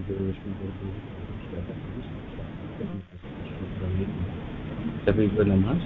विषयः सभेभ्यो नमः।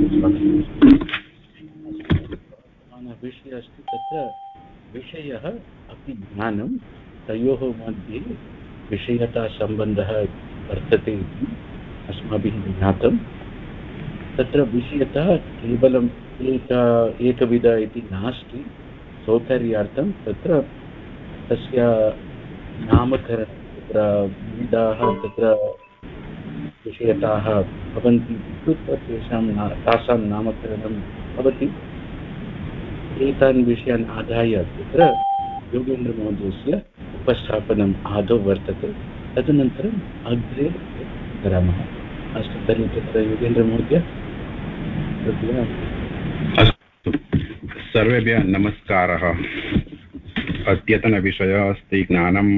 विषयः अस्ति तत्र विषयः अपि ज्ञानं तयोः मध्ये विषयतासम्बन्धः वर्तते इति अस्माभिः ज्ञातं। तत्र विषयतः केवलम् एकविध इति नास्ति। सौकर्यार्थं तत्र तस्य नामकरणं तत्र विविधाः तत्र विषयताः भवन्ति कृत्वा तासां नामकरणं भवति। एतान् विषयान् आदाय तत्र योगेन्द्रमहोदयस्य उपस्थापनम् आदौ वर्तते। तदनन्तरम् अग्रे करामः। अस्तु, तर्हि तत्र योगेन्द्रमहोदय कृपया। अस्तु, सर्वेभ्यः नमस्कारः। अद्यतनविषयः अस्ति ज्ञानम्,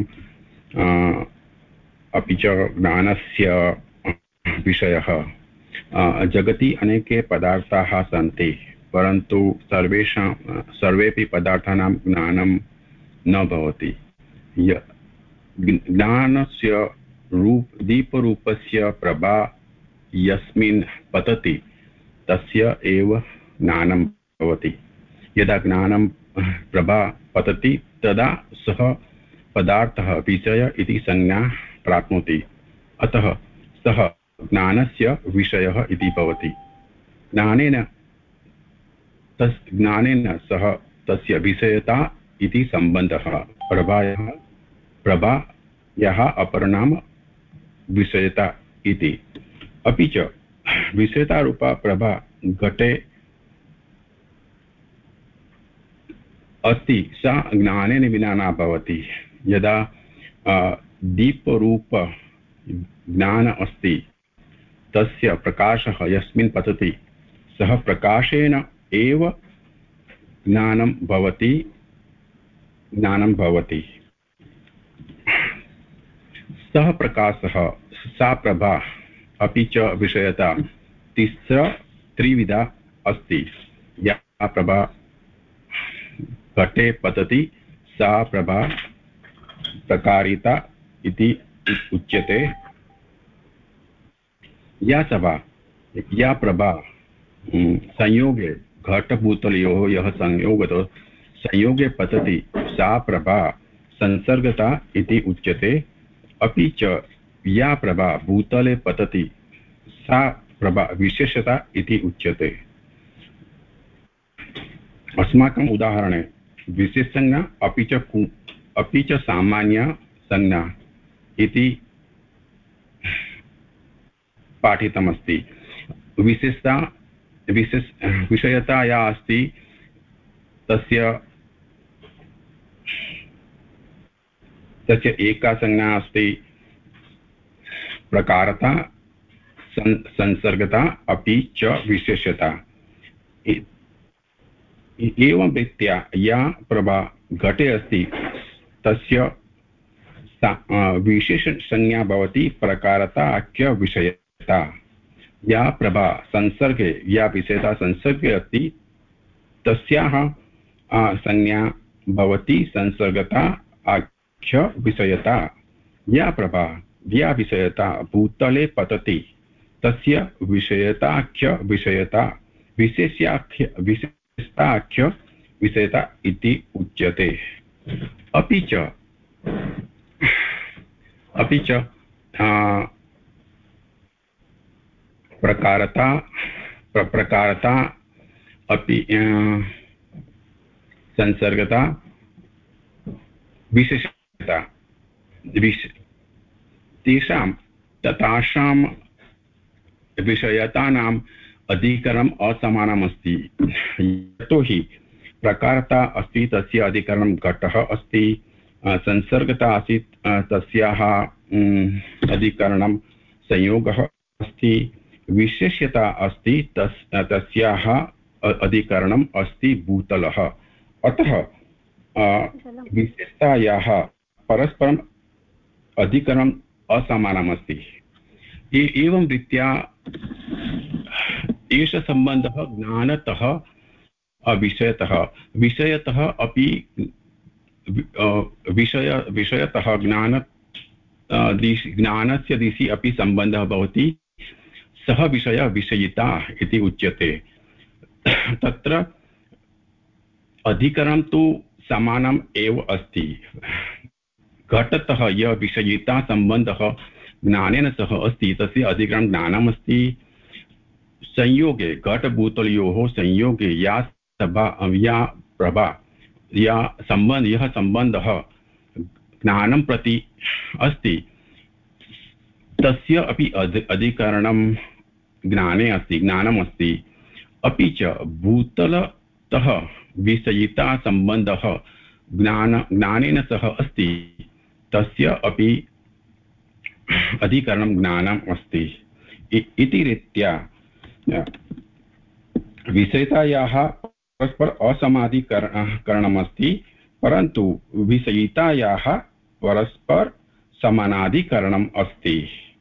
अपि च ज्ञानस्य विषयः। जगति अनेके पदार्थाः सन्ति, परन्तु सर्वेपि पदार्थानां ज्ञानं न भवति। ज्ञानस्य दीपरूपस्य प्रभा यस्मिन् पतति तस्य एव ज्ञानं भवति। यदा ज्ञानं प्रभा पतति तदा सः पदार्थः विषय इति संज्ञा प्राप्नोति। अतः सः ज्ञानस्य विषयः इति भवति। ज्ञानेन सह तस्य विषयता इति सम्बन्धः। प्रभायाः अपरनाम विषयता इति। अपि च विषयतारूपा प्रभा घटे अस्ति, सा ज्ञानेन विना न भवति। यदा दीपरूप ज्ञान अस्ति, तस्य प्रकाशः यस्मिन् पतति सः प्रकाशेन एव ज्ञानं भवति। सः प्रकाशः, सा प्रभा, अपि च विषयता त्रिविधा अस्ति। या प्रभा घटे पतति सा प्रभा प्रकारिता इति उच्यते। या प्रभा संयोगे घटभूतलयोः यः संयोगः संयोगे पतति सा प्रभा संसर्गता इति उच्यते। अपि च या प्रभा भूतले पतति सा प्रभा विशेषता इति उच्यते। अस्माकम् उदाहरणे विशेषसंज्ञा अपि च सामान्य संज्ञा इति पाठितमस्ति। विषयता या अस्ति तस्य एका संज्ञा अस्ति प्रकारता, संसर्गता अपि च विशेषता। एवं रीत्या या प्रभा घटे अस्ति तस्य विशेष संज्ञा भवति प्रकारता आख्य विषयता। या प्रभा संसर्गे, या विषयता संसर्गे अस्ति तस्याः संज्ञा भवति संसर्गता आख्य विषयता। या प्रभा, या विषयता भूतले पतति तस्य विषयताख्य विषयता, विशेषताख्य विषयता इति उच्यते। अपि च प्रकारता अपि संसर्गता विशेषता तासां विषयतानाम् अधिकरणम् असमानम् अस्ति। यतोहि प्रकारता अस्ति तस्य अधिकरणं घटः अस्ति, संसर्गता आसीत् तस्याः अधिकरणं संयोगः अस्ति, विशेष्यता अस्ति तस्याः अधिकरणम् अस्ति भूतलः। अतः विशेषतायाः परस्परम् अधिकरणम् असमानम् अस्ति। एवं रीत्या एष सम्बन्धः ज्ञानतः विषयतः अपि विषयतः ज्ञानस्य दिशि अपि सम्बन्धः भवति सः विषयः विषयिता इति उच्यते तत्र अधिकरणं तु समानम् एव अस्ति घटतः यः विषयिता सम्बन्धः ज्ञानेन सह अस्ति तस्य अधिकरणं ज्ञानमस्ति संयोगे घटभूतलयोः संयोगे या प्रभा यः सम्बन्धः ज्ञानं प्रति अस्ति तस्य अपि अधिकरणं ज्ञाने अस्ति ज्ञानमस्ति अपि च भूतलतः विषयिता सम्बन्धः ज्ञानेन सह अस्ति तस्य अपि अधिकरणं ज्ञानम् अस्ति इति रीत्या विषयितायाः परस्पर असमाधिकरणमस्ति परन्तु विषयितायाः परस्पर समानाधिकरणम् अस्ति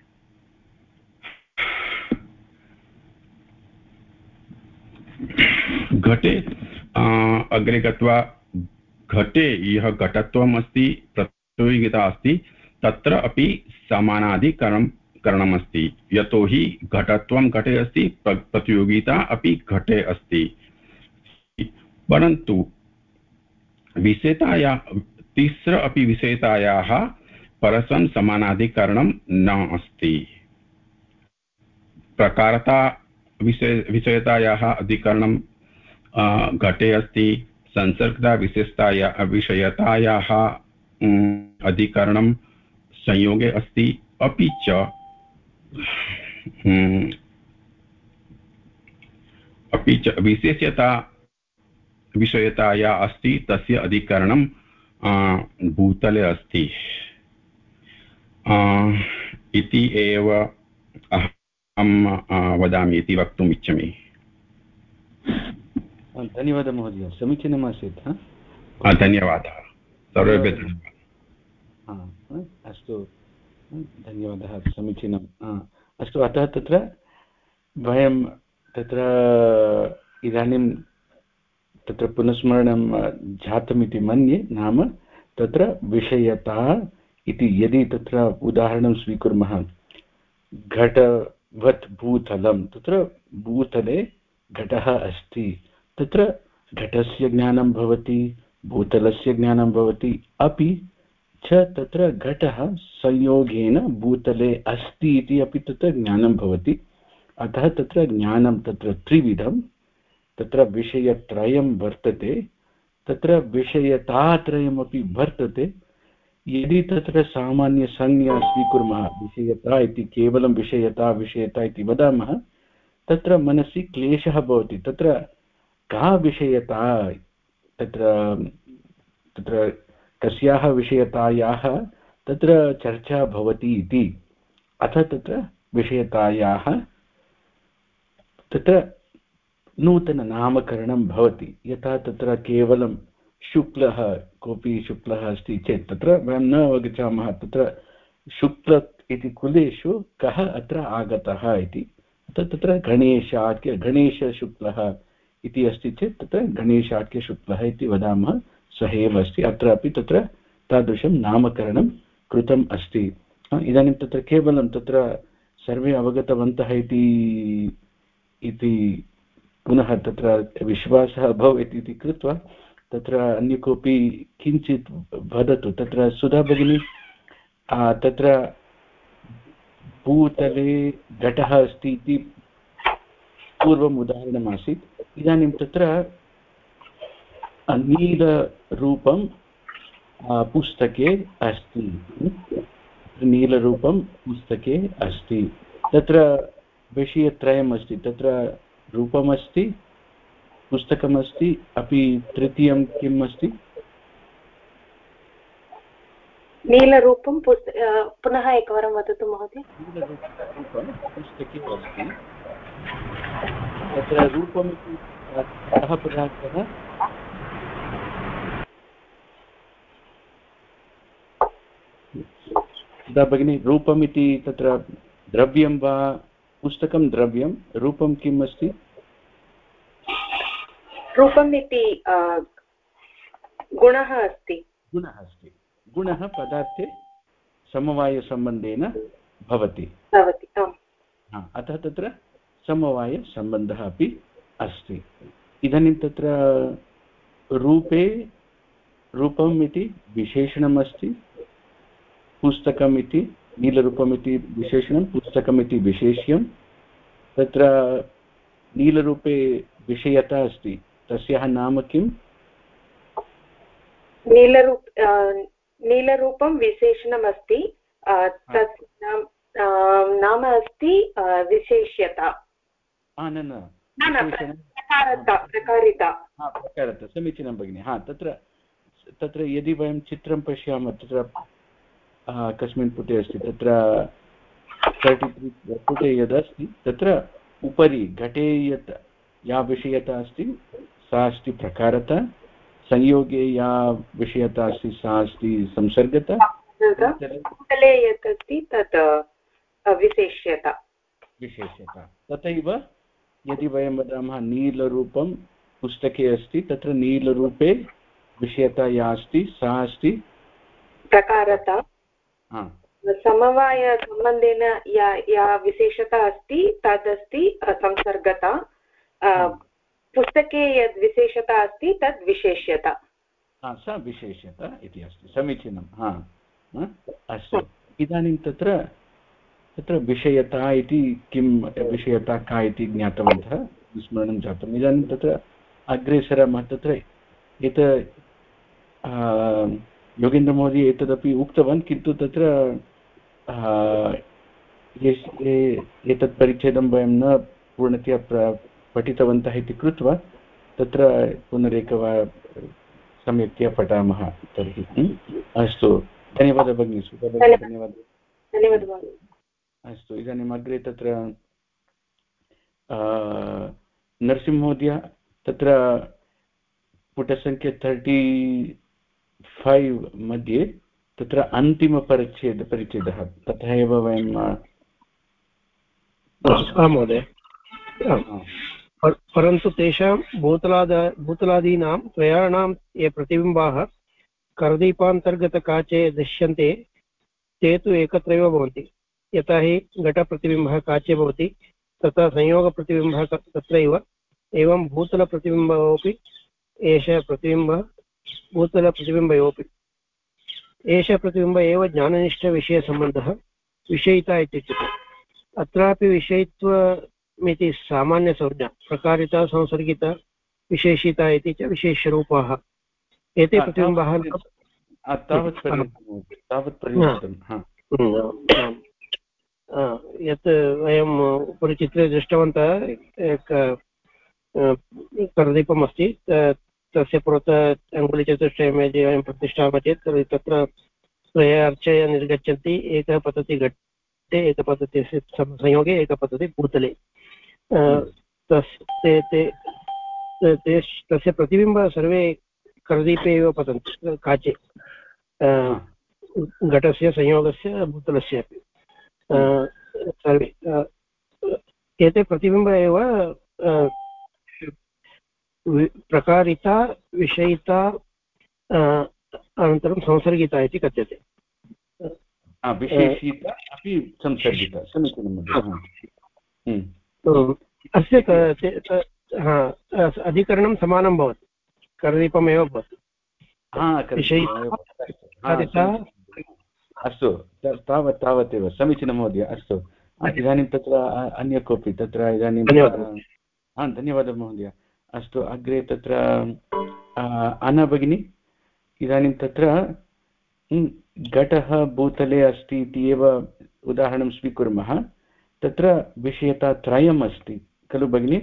घटे अग्रे गत्वा घटे यः घटत्वम् अस्ति प्रतियोगिता अस्ति तत्र अपि समानाधिकरणमस्ति यतोहि घटत्वं घटे अस्ति प्रतियोगिता अपि घटे अस्ति परन्तु विषयताया तिस्र अपि विषयतायाः परस्परं समानाधिकरणं न अस्ति प्रकारता विषयतायाः अधिकरणं घटे अस्ति संसर्गता विषयतायाः अधिकरणं संयोगे अस्ति अपि च विशेष्यता विषयताया अस्ति तस्य अधिकरणं भूतले अस्ति इति एव अहं वदामि इति वक्तुम् इच्छामि धन्यवादः महोदय समीचीनमासीत् धन्यवादः सर्वेभ्यः अस्तु धन्यवादः समीचीनम् अस्तु अतः तत्र वयं तत्र इदानीं तत्र पुनस्मरणं जातमिति मन्ये नाम तत्र विषयता इति यदि तत्र उदाहरणं स्वीकुर्मः घटवत् भूतलं तत्र भूतले घटः अस्ति तत्र घटस्य ज्ञानं भवति भूतलस्य ज्ञानं भवति अपि च तत्र घटः संयोगेन भूतले अस्ति इति अपि तत्र ज्ञानं भवति अतः तत्र ज्ञानं तत्र त्रिविधं तत्र विषयत्रयं वर्तते तत्र विषयतात्रयमपि वर्तते यदि तत्र सामान्यसंज्ञा स्वीकुर्मः विषयता इति केवलं विषयता इति वदामः तत्र मनसि क्लेशः भवति तत्र का विषयता तत्र कस्याः विषयतायाः तत्र चर्चा भवति इति अतः तत्र विषयतायाः तत्र नूतननामकरणं भवति यथा तत्र केवलं शुक्लः कोऽपि शुक्लः अस्ति चेत् तत्र वयं न अवगच्छामः तत्र शुक्ल इति कुलेषु कः अत्र आगतः इति तत्र गणेशशुक्लः इति अस्ति चेत् तत्र गणेशाख्यशुक्लः इति वदामः सः एव अस्ति अत्रापि तत्र तादृशं नामकरणं कृतम् अस्ति इदानीं तत्र केवलं तत्र सर्वे अवगतवन्तः इति पुनः तत्र विश्वासः अभवत् इति कृत्वा तत्र अन्य कोऽपि किञ्चित् वदतु तत्र सुधा भगिनी तत्र भूतले घटः अस्ति इति पूर्वम् उदाहरणमासीत् इदानीं तत्र नीलरूपं पुस्तके अस्ति नीलरूपं पुस्तके अस्ति तत्र विषयत्रयम् अस्ति तत्र रूपमस्ति पुस्तकमस्ति अपि तृतीयं किम् अस्ति नीलरूपं पुनः एकवारं वदतु महोदय नीलरूपं पुस्तके अस्ति तत्र रूपमिति कः पदार्थः तदा भगिनी रूपमिति तत्र द्रव्यं वा पुस्तकं द्रव्यं रूपं किम् अस्ति रूपम् इति गुणः अस्ति गुणः पदार्थे समवायसम्बन्धेन भवति। अतः तत्र समवायसम्बन्धः अपि अस्ति। इदानीं तत्र रूपे रूपम् इति विशेषणम् अस्ति, पुस्तकम् इति नीलरूपम् इति विशेषणं, पुस्तकम् इति विशेष्यं। तत्र नीलरूपे विषयता अस्ति, तस्याः नाम किम्? नीलरूपं विशेषणम् अस्ति, तस्य नाम अस्ति विशेष्यता। प्रकारता। समीचीनं भगिनि। तत्र यदि वयं चित्रं पश्यामः, तत्र कस्मिन् पुटे अस्ति, तत्र 33 पुटे यदस्ति तत्र उपरि घटे या विषयता अस्ति सा अस्ति प्रकारता, संयोगे या विषयता अस्ति सा अस्ति संसर्गता, भूतले यत् अस्ति तत् विशेष्यता। तथैव यदि वयं वदामः नीलरूपं पुस्तके अस्ति, तत्र नीलरूपे विषयता या अस्ति सा अस्ति प्रकारता। समवायसम्बन्धेन या विशेषता अस्ति तदस्ति संसर्गता। पुस्तके यद् विशेषता अस्ति तद् विशेष्यता। सा विशेष्यता इति अस्ति। समीचीनं। अस्तु। इदानीं तत्र विषयता इति किं, विषयता का इति ज्ञातवन्तः, विस्मरणं जातम्। इदानीं तत्र अग्रे सरामः। तत्र योगेन्द्रमहोदय एतदपि उक्तवान्, किन्तु तत्र एतत् परिच्छेदं वयं न पूर्णतया पठितवन्तः इति कृत्वा तत्र पुनरेकवारं सम्यक्तया पठामः तर्हि। अस्तु, धन्यवादः भगिनी। धन्यवादः। अस्तु, इदानीम् अग्रे तत्र नरसिंहमहोदय तत्र पुटसङ्ख्या 35 मध्ये तत्र अन्तिमपरिच्छेदः तथा एव वयं महोदय। परन्तु तेषां भूतलादीनां त्रयाणां ये प्रतिबिम्बाः करदीपान्तर्गतकाचे दृश्यन्ते ते तु एकत्रैव भवन्ति। यथा हि घटप्रतिबिम्बः काचे भवति तथा संयोगप्रतिबिम्बः तत्रैव, एवं भूतलप्रतिबिम्बोऽपि एषः प्रतिबिम्बः भूतलप्रतिबिम्बयोऽपि एषः प्रतिबिम्ब एव ज्ञाननिष्ठविषयसम्बन्धः विषयिता इत्युच्यते। अत्रापि विषयित्वमिति सामान्यसंज्ञा, प्रकारिता, संसर्गिता, विशेषिता इति च विशेष्यरूपाः। एते प्रतिबिम्बाः यत् वयम् उपरि चित्रे दृष्टवन्तः, करदीपम् अस्ति, तस्य पुरतः अङ्गुलिचतुष्टयं यदि वयं प्रतिष्ठामः चेत् तत्र त्रय अर्चय निर्गच्छन्ति। एकः पतति घटे, एकः पतति संयोगे, एकः पतति भूतले। तस्य प्रतिबिम्बः सर्वे करदीपे एव पतन्ति, काचे, घटस्य, संयोगस्य, भूतलस्य अपि सर्वे। एते प्रतिबिम्ब एव प्रकारिता, विषयिता, अनन्तरं संसर्गिता इति कथ्यते। विशेषिता अपि संसर्गिता। समीचीनं। अस्य अधिकरणं समानं भवति, करदीपमेव भवति। अस्तु, तावदेव। समीचीनं महोदय। अस्तु, इदानीं तत्र अन्य कोऽपि तत्र इदानीं धन्यवादः महोदय। अस्तु, अग्रे तत्र अना भगिनी, इदानीं तत्र घटः भूतले अस्ति इति एव उदाहरणं स्वीकुर्मः। तत्र विषयता त्रयम् अस्ति खलु भगिनि?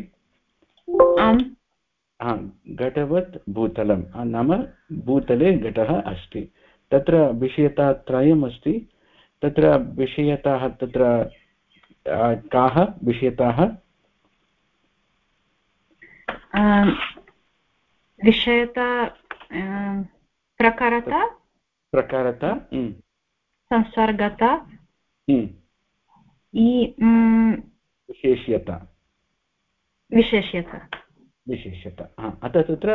घटवत् भूतलं, नाम भूतले घटः अस्ति, तत्र विषयता त्रयम् अस्ति। तत्र विषयताः तत्र काः विषयताः? विषयता प्रकारता, संसर्गता, विशेष्यता। अतः तत्र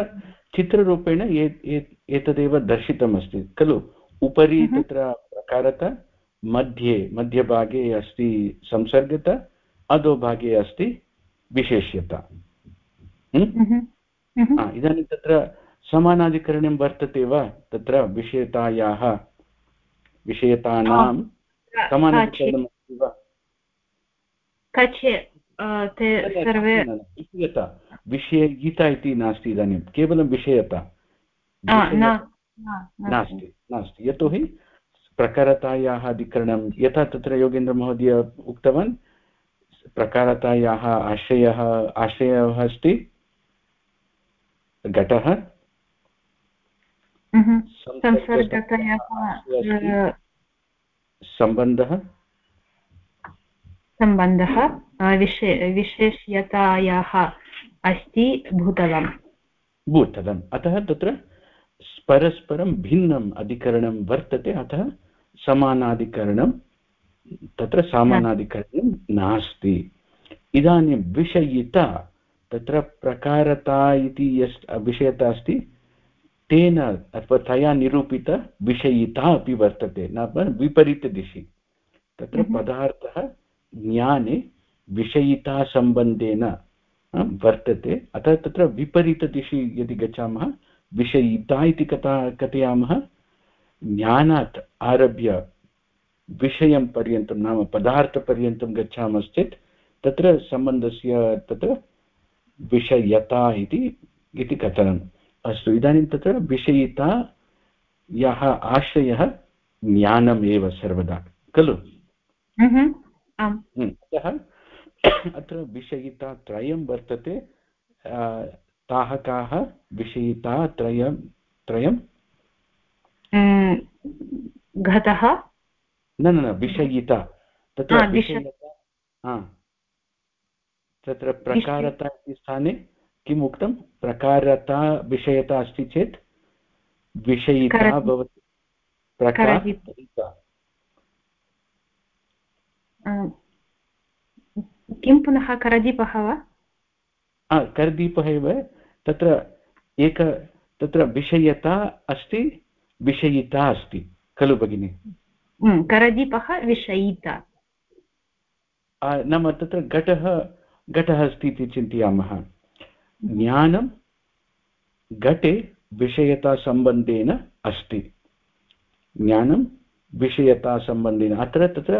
चित्ररूपेण एतदेव दर्शितमस्ति खलु। उपरि तत्र प्रकारता, मध्यभागे अस्ति संसर्गता, अधोभागे अस्ति विशेष्यता। इदानीं तत्र समानाधिकरणं वर्तते वा? तत्र विषयतानां समानाधिकरणम् अस्ति वा? विषयता विषयिता इति नास्ति, इदानीं केवलं विषयता नास्ति। यतोहि प्रकारतायाः अधिकरणं यथा तत्र योगेन्द्रमहोदय उक्तवान्, प्रकारतायाः आश्रयः अस्ति घटः, सम्बन्धः विशेष्यतायाः अस्ति भूतलम्। अतः तत्र परस्परं भिन्नम् अधिकरणं वर्तते, अतः समानाधिकरणं तत्र सामानाधिकरणं नास्ति। इदानीं विषयिता, तत्र प्रकारता इति यस् विषयता अस्ति, तेन अथवा तया निरूपित विषयिता अपि वर्तते, नाम विपरीतदिशि। तत्र पदार्थः ज्ञाने विषयितासम्बन्धेन वर्तते, अतः तत्र विपरीतदिशि यदि गच्छामः विषयिता इति कथयामः। ज्ञानात् आरभ्य विषयं पर्यन्तं नाम पदार्थपर्यन्तं गच्छामश्चेत् तत्र सम्बन्धस्य तत्र विषयता इति कथनम्। अस्तु, इदानीं तत्र विषयिता यः आश्रयः ज्ञानमेव सर्वदा खलु। अतः अत्र विषयिता त्रयं वर्तते। ताः काः विषयिता त्रयं? घटः न विषयिता, तत्र विषयता तत्र प्रकारता इति स्थाने किम् उक्तं? प्रकारता विषयता अस्ति चेत् विषयिता भवति प्रकारता। किं पुनः करदीपः वा? करदीपः एव। तत्र विषयता अस्ति, विषयिता अस्ति खलु भगिनि? करदीपः विषयिता नाम तत्र घटः अस्ति इति चिन्तयामः। ज्ञानं घटे विषयतासम्बन्धेन अस्ति, ज्ञानं विषयतासम्बन्धेन। तत्र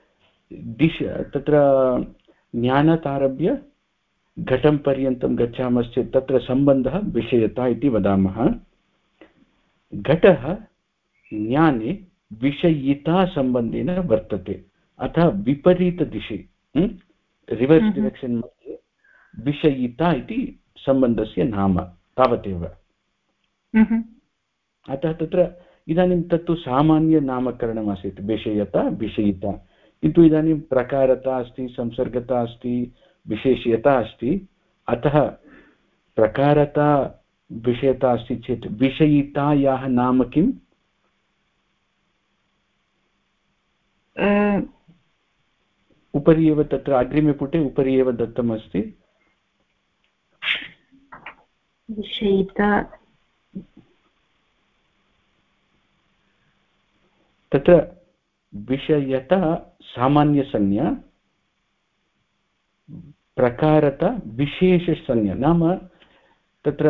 ज्ञानादारभ्य घटं पर्यन्तं गच्छामश्चेत् तत्र सम्बन्धः विषयता इति वदामः। घटः ज्ञाने विषयितासम्बन्धेन वर्तते, अतः विपरीतदिशि रिवर्स् डिरेक्षन् मध्ये विषयिता इति सम्बन्धस्य नाम, तावदेव। अतः तत्र इदानीं तत्तु सामान्यनामकरणमासीत्, विषयता विषयिता। किन्तु इदानीं प्रकारता अस्ति, संसर्गता अस्ति, विशेष्यता अस्ति। अतः प्रकारता विषयता अस्ति चेत् विषयितायाः नाम किम्? उपरि एव तत्र अग्रिमे पुटे उपरि एव दत्तमस्ति। विषयिता तत्र विषयता सामान्यसंज्ञा, प्रकारता विशेषसंज्ञा। नाम तत्र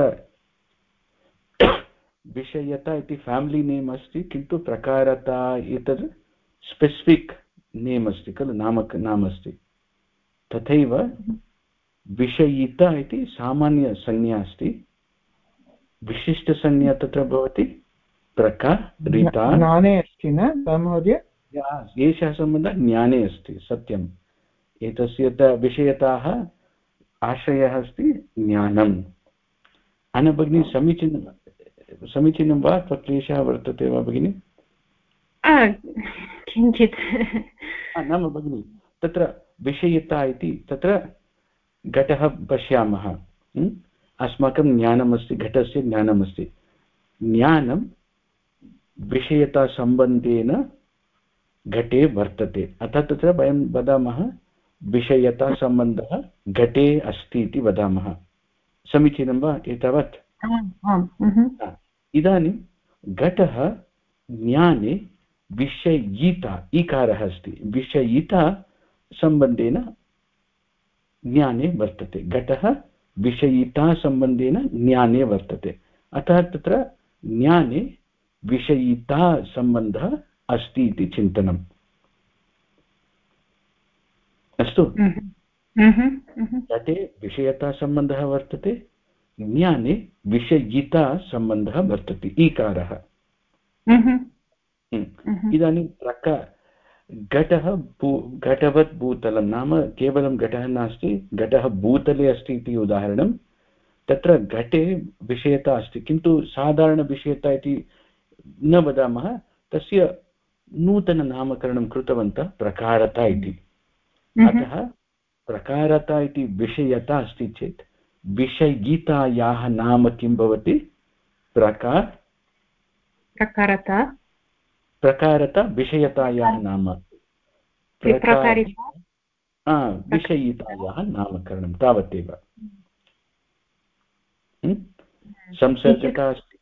विषयता इति फ्यामिलि नेम् अस्ति, किन्तु प्रकारता एतद् स्पेसिफिक् नेम् अस्ति खलु, नाम अस्ति। तथैव विषयिता इति सामान्यसंज्ञा अस्ति, विशिष्टसंज्ञा तत्र भवति प्रकारिता। ज्ञाने अस्ति न महोदय? एषः सम्बन्धः ज्ञाने अस्ति, सत्यम्। एतस्य विषयताः आश्रयः अस्ति ज्ञानम्। अन भगिनी समीचीनं वा अथवा क्लेशः वर्तते वा भगिनि? किञ्चित् नाम भगिनि तत्र विषयता इति तत्र घटः पश्यामः, अस्माकं ज्ञानमस्ति, घटस्य ज्ञानमस्ति। ज्ञानं विषयतासम्बन्धेन घटे वर्तते, अतः तत्र वयं वदामः विषयतासम्बन्धः घटे अस्ति इति वदामः। समीचीनं वा एतावत्? इदानीं घटः ज्ञाने विषयिता इकारः अस्ति विषयिता सम्बन्धेन ज्ञाने वर्तते घटः विषयिता सम्बन्धेन ज्ञाने वर्तते अतः तत्र ज्ञाने विषयिता सम्बन्धः अस्ति इति चिन्तनम् अस्तु घटे विषयता सम्बन्धः वर्तते ज्ञाने विषयिता सम्बन्धः वर्तते ईकारः इदानीं घटवत् भूतलं नाम केवलं घटः नास्ति घटः भूतले अस्ति इति उदाहरणं तत्र घटे विषयता अस्ति किन्तु साधारणविषयता इति न वदामः तस्य नूतननामकरणं कृतवन्तः प्रकारता इति अतः प्रकारता इति विषयता अस्ति चेत् विषयितायाः नाम किं भवति प्रकारता विषयतायाः नाम विषयितायाः नामकरणं तावदेव संसर्गता अस्ति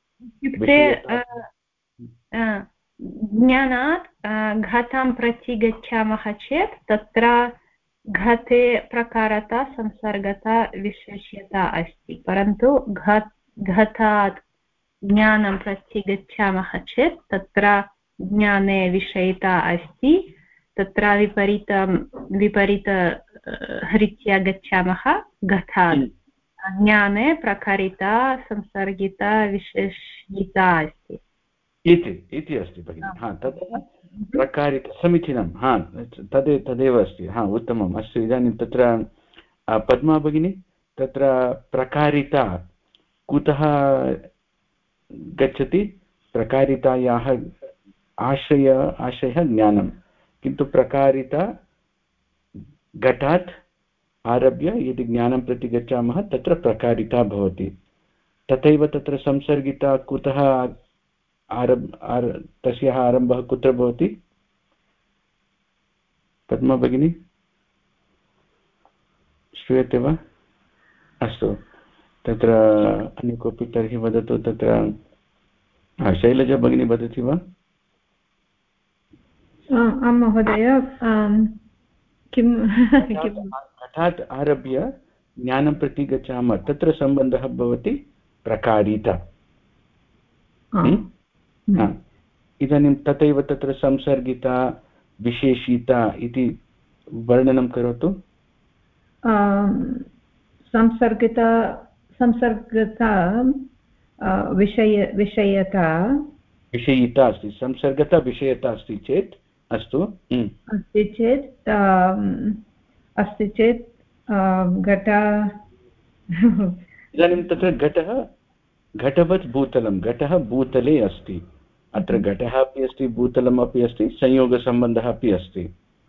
ज्ञानात् घटां प्रति गच्छामः चेत् तत्र घटे प्रकारता संसर्गता विशेष्यता अस्ति परन्तु घटात् ज्ञानं प्रति गच्छामः चेत् तत्र ज्ञाने विषयता अस्ति तत्र विपरीतरीत्या गच्छामः घटात् ज्ञाने प्रकारिता संसर्गिता विशेषिता अस्ति इति अस्ति भगिनि तद् प्रकारित समीचीनं तदेव अस्ति उत्तमम् अस्तु इदानीं तत्र पद्मा भगिनी तत्र प्रकारिता कुतः गच्छति प्रकारितायाः आश्रयः ज्ञानं किन्तु प्रकारिता घटात् आरभ्य यदि ज्ञानं प्रति गच्छामः तत्र प्रकारिता भवति तथैव तत्र संसर्गिता कुतः तस्याः आरम्भः कुत्र भवति पद्मा भगिनी श्रूयते वा अस्तु तत्र अन्य कोऽपि तर्हि वदतु तत्र शैलजा भगिनी वदति वा आं महोदय किं घटात् आरभ्य ज्ञानं प्रति गच्छामः तत्र सम्बन्धः भवति प्रकारिता इदानीं तथैव तत्र संसर्गिता विशेषिता इति वर्णनं करोतु संसर्गिता विषयिता अस्ति संसर्गता विषयता अस्ति चेत् अस्तु अस्ति चेत् घट इदानीं तत्र घटवत् भूतलं घटः भूतले अस्ति अत्र घटः अपि अस्ति भूतलम् अपि अस्ति संयोगसम्बन्धः अपि अस्ति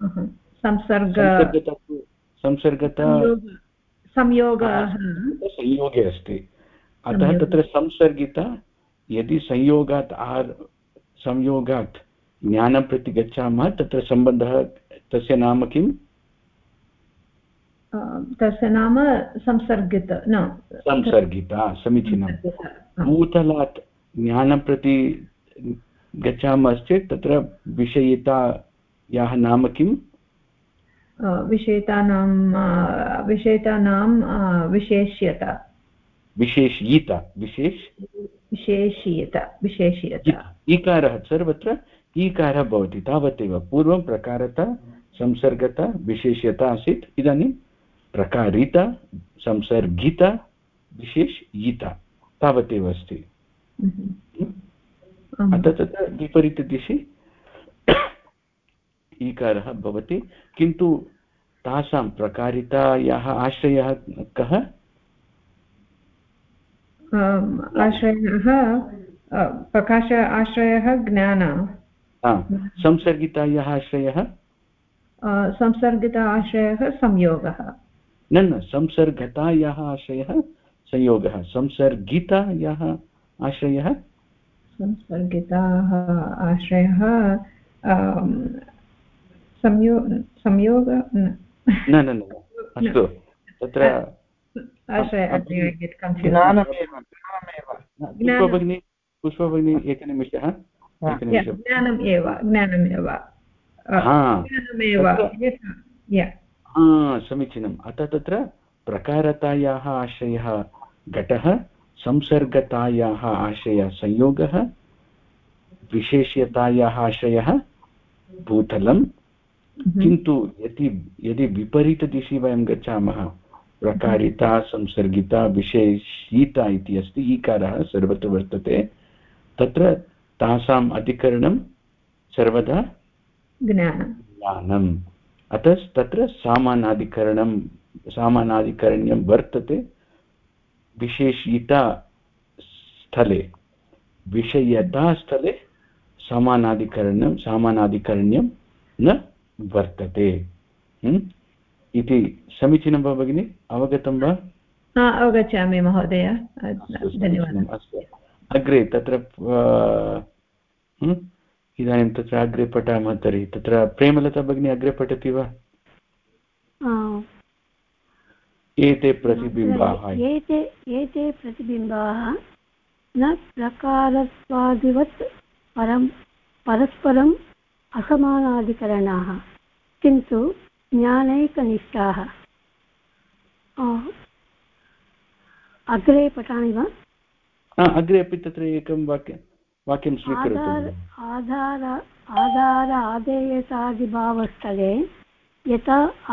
संयोगे अस्ति अतः तत्र संसर्गिता यदि संयोगात् ज्ञानं प्रति गच्छामः तत्र सम्बन्धः तस्य नाम किम् तस्य नाम संसर्गिता समीचीनं भूतलात् ज्ञानं प्रति गच्छामश्चेत् तत्र विषयितायाः नाम किम् विषयितानां विशेष्यता ईकारः सर्वत्र ईकारः भवति तावदेव पूर्वं प्रकारता संसर्गता विशेष्यता आसीत् इदानीं प्रकारिता संसर्गिता विशेष्यिता तावदेव अस्ति अतः तत्र विपरीतदिशि ईकारः भवति किन्तु तासां प्रकारितायाः आश्रयः कः प्रकाश आश्रयः ज्ञान संसर्गितायाः आश्रयः संसर्गिता आश्रयः संयोगः न संसर्गतायाः आश्रयः संयोगः संसर्गितायाः आश्रयः संसर्गिताः आश्रयः संयोग न अस्तु तत्र पुष्पभगिनी एकनिमिषः ज्ञानम् एव समीचीनम्। अतः तत्र प्रकारतायाः आश्रयः घटः, संसर्गतायाः आश्रयः संयोगः, विशेष्यतायाः आश्रयः भूतलं। किन्तु यदि विपरीतदिशि वयं गच्छामः, प्रकारिता, संसर्गिता, विशेषिता इति अस्ति, ईकारः सर्वत्र वर्तते, तत्र तासाम् अधिकरणं सर्वदा ज्ञानम्। अतः तत्र सामानाधिकरण्यं वर्तते विशेषिता स्थले, विषयता स्थले सामानाधिकरण्यं न वर्तते इति। समीचीनं वा भगिनि, अवगतं वा? अवगच्छामि महोदय, धन्यवादः। अस्तु, अग्रे तत्र इदानीं तत्र अग्रे पठामः तर्हि। तत्र प्रेमलता भगिनी अग्रे पठति वा? एते प्रतिबिम्बाः न प्रकारत्वादिवत् परस्परम् असमानाधिकरणाः, किन्तु ज्ञानैकनिष्ठाः। अग्रे पठामि वा? अग्रे अपि तत्र एकं वाक्यं स्वीकरोतु। आधार आदेयतादिभावस्थले यथा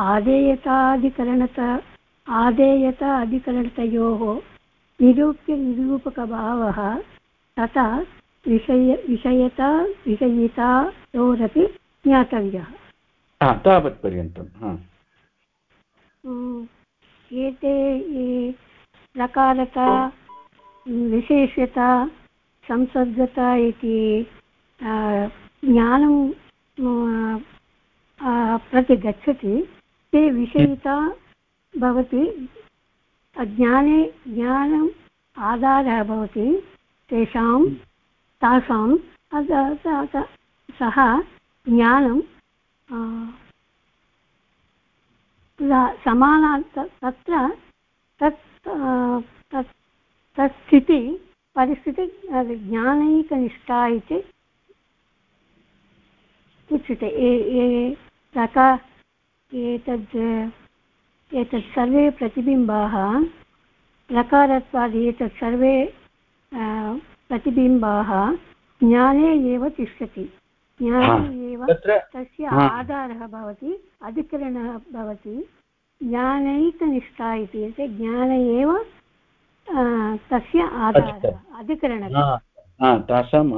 आदेयता अधिकरणतयोः निरूप्यनिरूपकभावः, तथा विषयता विषयितायोरपि ज्ञातव्यः। तावत्पर्यन्तम्। एते प्रकारता, विशेष्यता, संसर्गता इति ज्ञानं प्रति गच्छति, ते विषयिता भवति। ज्ञानम् आधारः भवति तासां सः ज्ञानं समाना तत्र तत्स्थिति परिस्थिति ज्ञानैकनिष्ठा इति उच्यते। एतत् सर्वे प्रतिबिम्बाः प्रकारत्वादि, एतत् सर्वे प्रतिबिम्बाः ज्ञाने एव तिष्ठति। ज्ञाने एव तस्य आधारः भवति, अधिकरणः भवति। ज्ञानैकनिष्ठा इति ज्ञान एव तस्य आधारः, अधिकरणः। तासाम्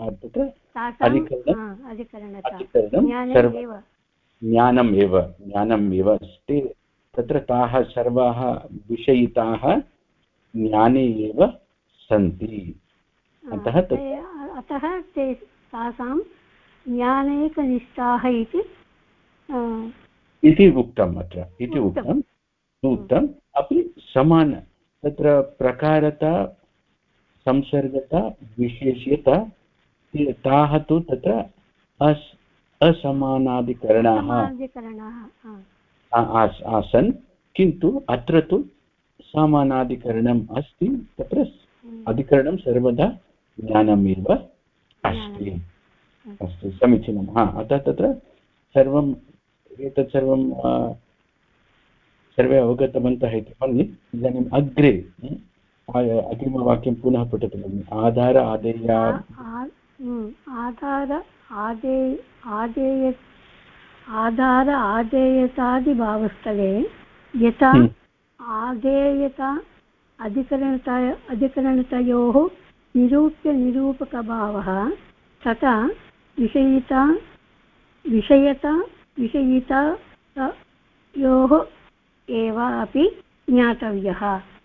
ज्ञानम् एव अस्ति। तत्र ताः सर्वाः विषयिताः ज्ञाने एव सन्ति। अतः ते तासां ज्ञानैकनिष्ठाः इति उक्तम् अत्र, इति उक्तम् अपि समान। तत्र प्रकारता, संसर्गता, विशेष्यता, ताः तु तत्र असमानाधिकरणाः आसन्, किन्तु अत्र तु समानाधिकरणम् अस्ति। तत्र अधिकरणं सर्वदा ज्ञानमेव अस्ति। अस्तु, समीचीनं। अतः तत्र एतत् सर्वं सर्वे अवगतवन्तः इति मन्ये। इदानीम् अग्रे अग्रिमवाक्यं पुनः पठतु भगिनि। आधार आदेयतादिभावस्थले यथा आदेयता अधिकरणतयोः निरूप्यनिरूपकभावः, तथा विषयता विषयितायोः एव अपि ज्ञातव्यः।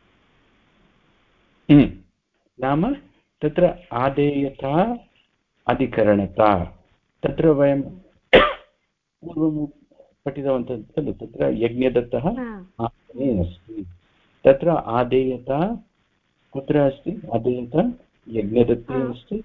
नाम तत्र आदेयता, अधिकरणता, तत्र वयं पूर्वं पठितवन्तः खलु। तत्र यज्ञदत्तः आसने अस्ति। तत्र आदेयता कुत्र अस्ति? आदेयता यज्ञदत्ते अस्ति।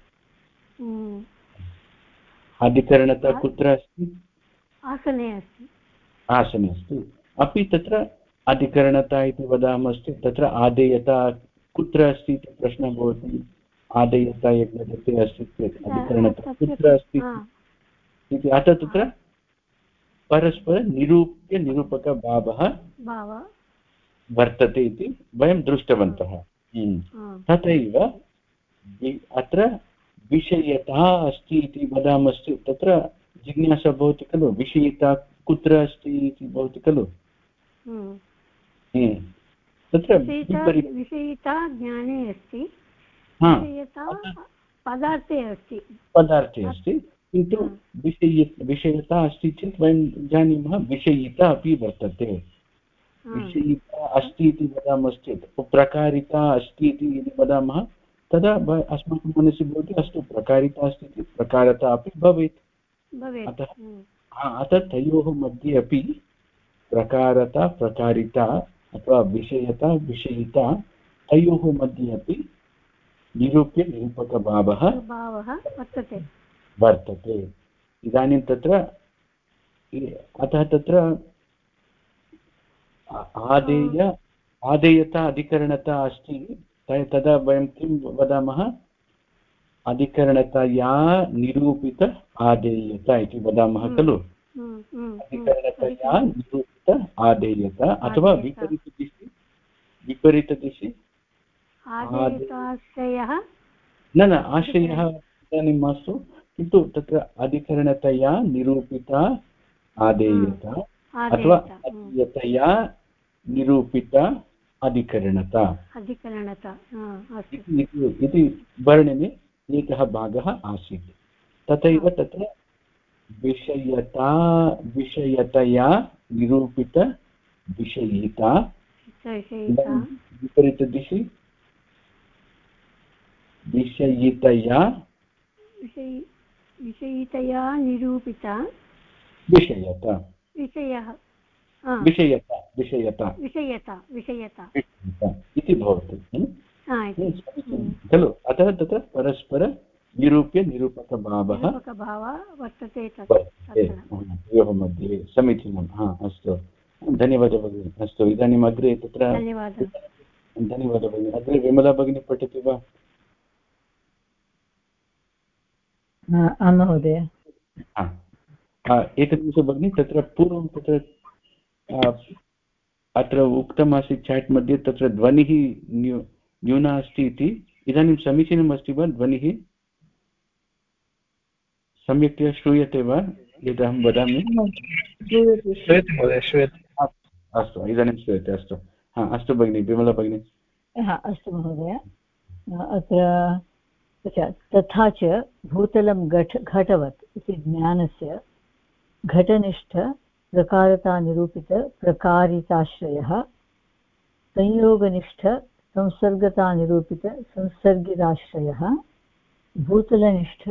अधिकरणता कुत्र अस्ति? आसने अस्ति। अपि तत्र अधिकरणता इति वदामश्चेत् तत्र आदेयता कुत्र अस्ति इति प्रश्नः भवति। आदेयता यज्ञदत्ते अस्ति चेत् अधिकरणता कुत्र अस्ति इति अतः तत्र परस्परनिरूप्य निरूपकभावः वर्तते इति वयं दृष्टवन्तः। तथैव अत्र विषयता अस्ति इति वदामश्चेत् तत्र जिज्ञासा भवति खलु, विषयता कुत्र अस्ति इति भवति खलु। तत्र विषयिता ज्ञाने अस्ति, विषयता पदार्थे अस्ति किन्तु विषयता अस्ति चेत् वयं जानीमः विषयिता अपि वर्तते। विषयिता अस्ति इति वदामश्चेत् प्रकारिता अस्ति इति यदि वदामः तदा अस्माकं मनसि भवति अस्तु प्रकारिता अस्ति इति प्रकारता अपि भवेत्। अतः तयोः मध्ये अपि प्रकारता प्रकारिता अथवा विषयता विषयिता तयोः मध्ये अपि निरूप्य निरूपकभावः वर्तते। इदानीं तत्र अतः तत्र आदेयता अधिकरणता अस्ति, तदा वयं किं वदामः, अधिकरणतया निरूपित आदेयता इति वदामः खलु। अधिकरणतया निरूपित आदेयता अथवा विपरीतदिशि न आश्रयः इदानीं मास्तु, किन्तु तत्र अधिकरणतया निरूपिता आदेयता अथवा आदेयतया निरूपिता अधिकरणता इति वर्णने एकः भागः आसीत्। तथैव तत्र विषयतया निरूपित विषयिता विपरीतदिशि विषयितया निरूपिता विषयता इति भवति खलु। अतः तत्र परस्पर निरूप्य निरूपकभावः वर्तते तयोः मध्ये। समीचीनं। अस्तु, धन्यवादः भगिनि। अस्तु, इदानीम् अग्रे तत्र धन्यवादः भगिनि। अग्रे विमला भगिनी पठति वा? आं महोदय। एकनिमिषं भगिनि, तत्र पूर्वं तत्र अत्र उक्तमासीत् चाट् मध्ये तत्र ध्वनिः न्यूना अस्ति इति। इदानीं समीचीनम् अस्ति वा? ध्वनिः सम्यक्तया श्रूयते वा यदहं वदामि? अस्तु, इदानीं श्रूयते। अस्तु, अस्तु भगिनि, विमला भगिनी। अस्तु महोदय। अत्र तथा च भूतलं घटवत् इति ज्ञानस्य घटनिष्ठ प्रकारतानिरूपितप्रकारिताश्रयः, संयोगनिष्ठ संसर्गिताश्रयः, भूतलनिष्ठ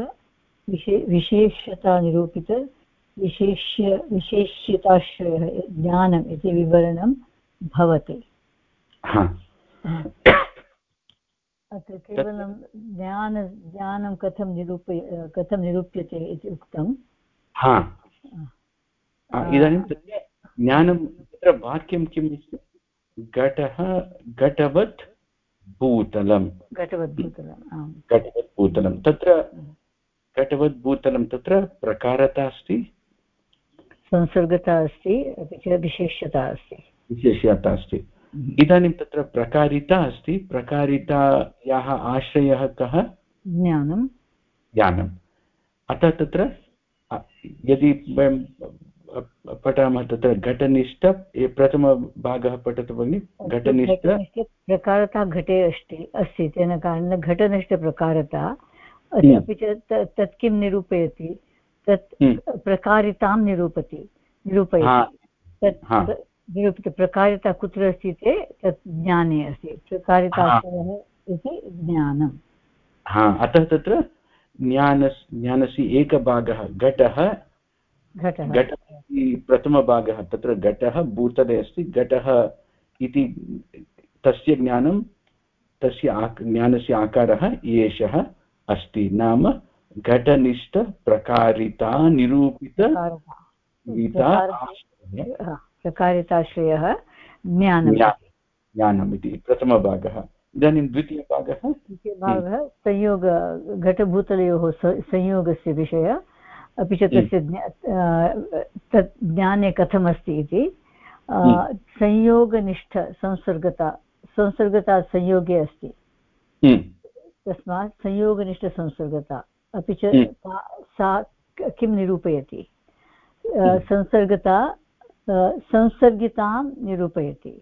विशेष्यताश्रयः ज्ञानम् इति विवरणं भवति। अत्र केवलं ज्ञानं कथं निरूप्यते इति उक्तम्। इदानीं तत्र ज्ञानं तत्र वाक्यं किम् अस्ति? घटवत् भूतलं। तत्र घटवत् भूतलं तत्र प्रकारता अस्ति, संसर्गता अस्ति, अपि च विशेष्यता अस्ति। इदानीं तत्र प्रकारिता अस्ति। प्रकारितायाः आश्रयः कः? ज्ञानम्। अतः तत्र यदि वयं पठामः तत्र घटनिष्ठ प्रथमभागः पठतु भगिनि। घटनिष्ठ प्रकारता घटे अस्ति, तेन कारणेन घटनिष्ठप्रकारता, अपि च तत् किं निरूपयति? तत् प्रकारितां निरूपयति। तत् निरूपितप्रकारिता कुत्र अस्ति? तत् ज्ञाने अस्ति। प्रकारिताश्रयः इति ज्ञानम्। अतः तत्र ज्ञानस्य एकभागः घटः प्रथमभागः। तत्र घटः भूतले अस्ति। घटः इति तस्य ज्ञानं, तस्य ज्ञानस्य आकारः एषः अस्ति। नाम घटनिष्ठ प्रकारिता निरूपित प्रकारिताश्रयः ज्ञानम् इति प्रथमभागः। इदानीं द्वितीयभागः संयोग घटभूतलयोः संयोगस्य विषयः अपि च तस्य तत् ज्ञाने कथमस्ति इति संयोगनिष्ठ संसर्गता संयोगे अस्ति तस्मात् संयोगनिष्ठसंसर्गता अपि च सा किं निरूपयति संसर्गता संसर्गितां निरूपयति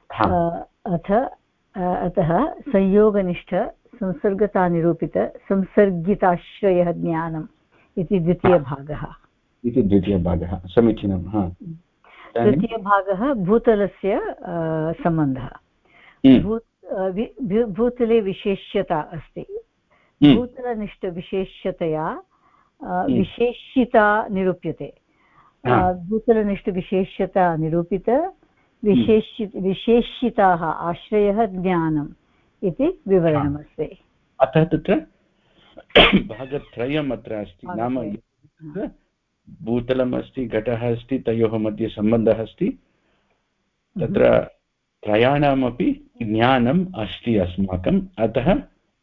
अतः संयोगनिष्ठ संसर्गता निरूपित संसर्गिताश्रयः ज्ञानम् इति द्वितीयभागः समीचीनं तृतीयभागः भूतलस्य सम्बन्धः भूतले विशेष्यता अस्ति भूतलनिष्ठविशेष्यतया विशेषिता निरूप्यते भूतलनिष्ठविशेष्यता निरूपित विशेषिताः आश्रयः ज्ञानम् इति विवरणमस्ति अतः तत्र भागत्रयम् अत्र अस्ति नाम भूतलम् अस्ति घटः अस्ति तयोः मध्ये सम्बन्धः अस्ति तत्र त्रयाणामपि ज्ञानम् अस्ति अस्माकम् अतः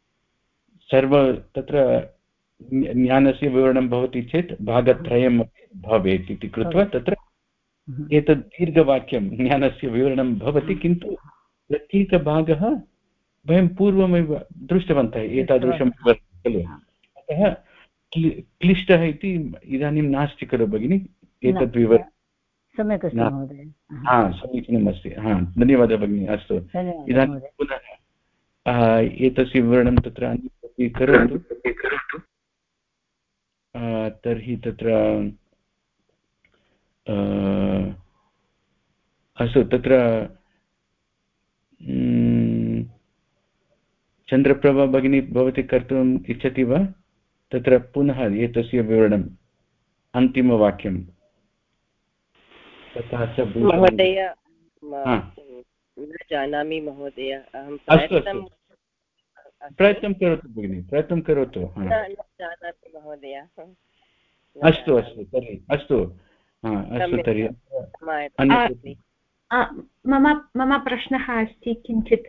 तत्र ज्ञानस्य विवरणं भवति चेत् भागत्रयम् अपि भवेत् इति कृत्वा तत्र एतद् दीर्घवाक्यं ज्ञानस्य विवरणं भवति किन्तु प्रत्येकभागः वयं पूर्वमेव दृष्टवन्तः एतादृशं खलु अतः क्लिष्टः इति इदानीं नास्ति खलु भगिनि एतद् विवरणं सम्यक् अस्ति महोदय समीचीनम् अस्ति धन्यवादः भगिनि अस्तु इदानीं पुनः एतस्य विवरणं तत्र अन्यत् करोतु तर्हि तत्र अस्तु तत्र चन्द्रप्रभा भगिनी भवती कर्तुम् इच्छति वा तत्र पुनः एतस्य विवरणम् अन्तिमवाक्यं तथा च महोदय न जानामि महोदय अहं प्रयत्नं करोतु भगिनि प्रयत्नं करोतु न जानामि महोदय अस्तु अस्तु तर्हि अस्तु तर्हि मम प्रश्नः अस्ति किञ्चित्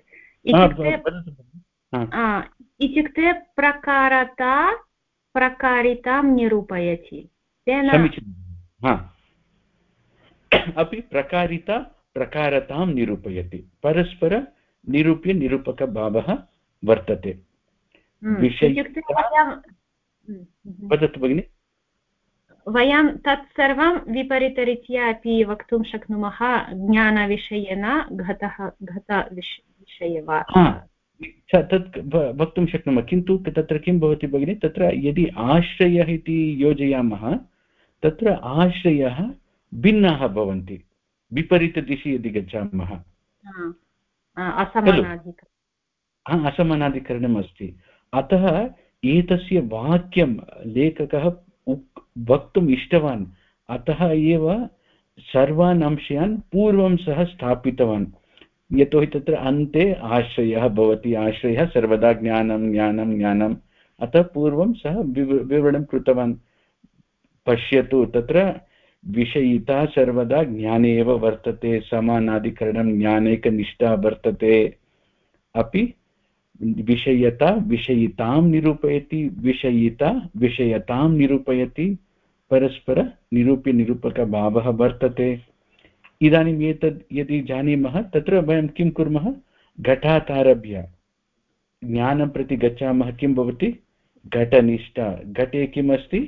इत्युक्ते प्रकारितां निरूपयति तेन अपि प्रकारतां निरूपयति परस्पर निरूप्य निरूपकभावः वर्तते वदतु भगिनि वयं तत् सर्वं विपरीतरीत्या अपि वक्तुं शक्नुमः ज्ञानविषयेन घटविषये वा तत् वक्तुं शक्नुमः किन्तु तत्र किं भवति भगिनि तत्र यदि आश्रयः इति योजयामः तत्र आश्रयः भिन्नाः भवन्ति विपरीतदिशि यदि गच्छामः असमानाधिकरणम् अस्ति अतः एतस्य वाक्यं लेखकः वक्तुम् इष्टवान् अतः एव सर्वान् अंशान् पूर्वं सः स्थापितवान् यतोहि तत्र अन्ते आश्रयः भवति आश्रयः सर्वदा ज्ञानं ज्ञानं ज्ञानम् अतः पूर्वं सः विवरणं कृतवान् पश्यतु तत्र विषयिता सर्वदा ज्ञाने एव वर्तते समानाधिकरणं ज्ञानैकनिष्ठा वर्तते अपि विषयता विषयितां निरूपयति विषयिता विषयतां निरूपयति परस्पर निरूप्य निरूपकभावः वर्तते इदानीम् एतद् यदि जानीमः तत्र वयं किं कुर्मः घटात् आरभ्य ज्ञानं प्रति गच्छामः किं भवति घटनिष्ठा घटे किम् अस्ति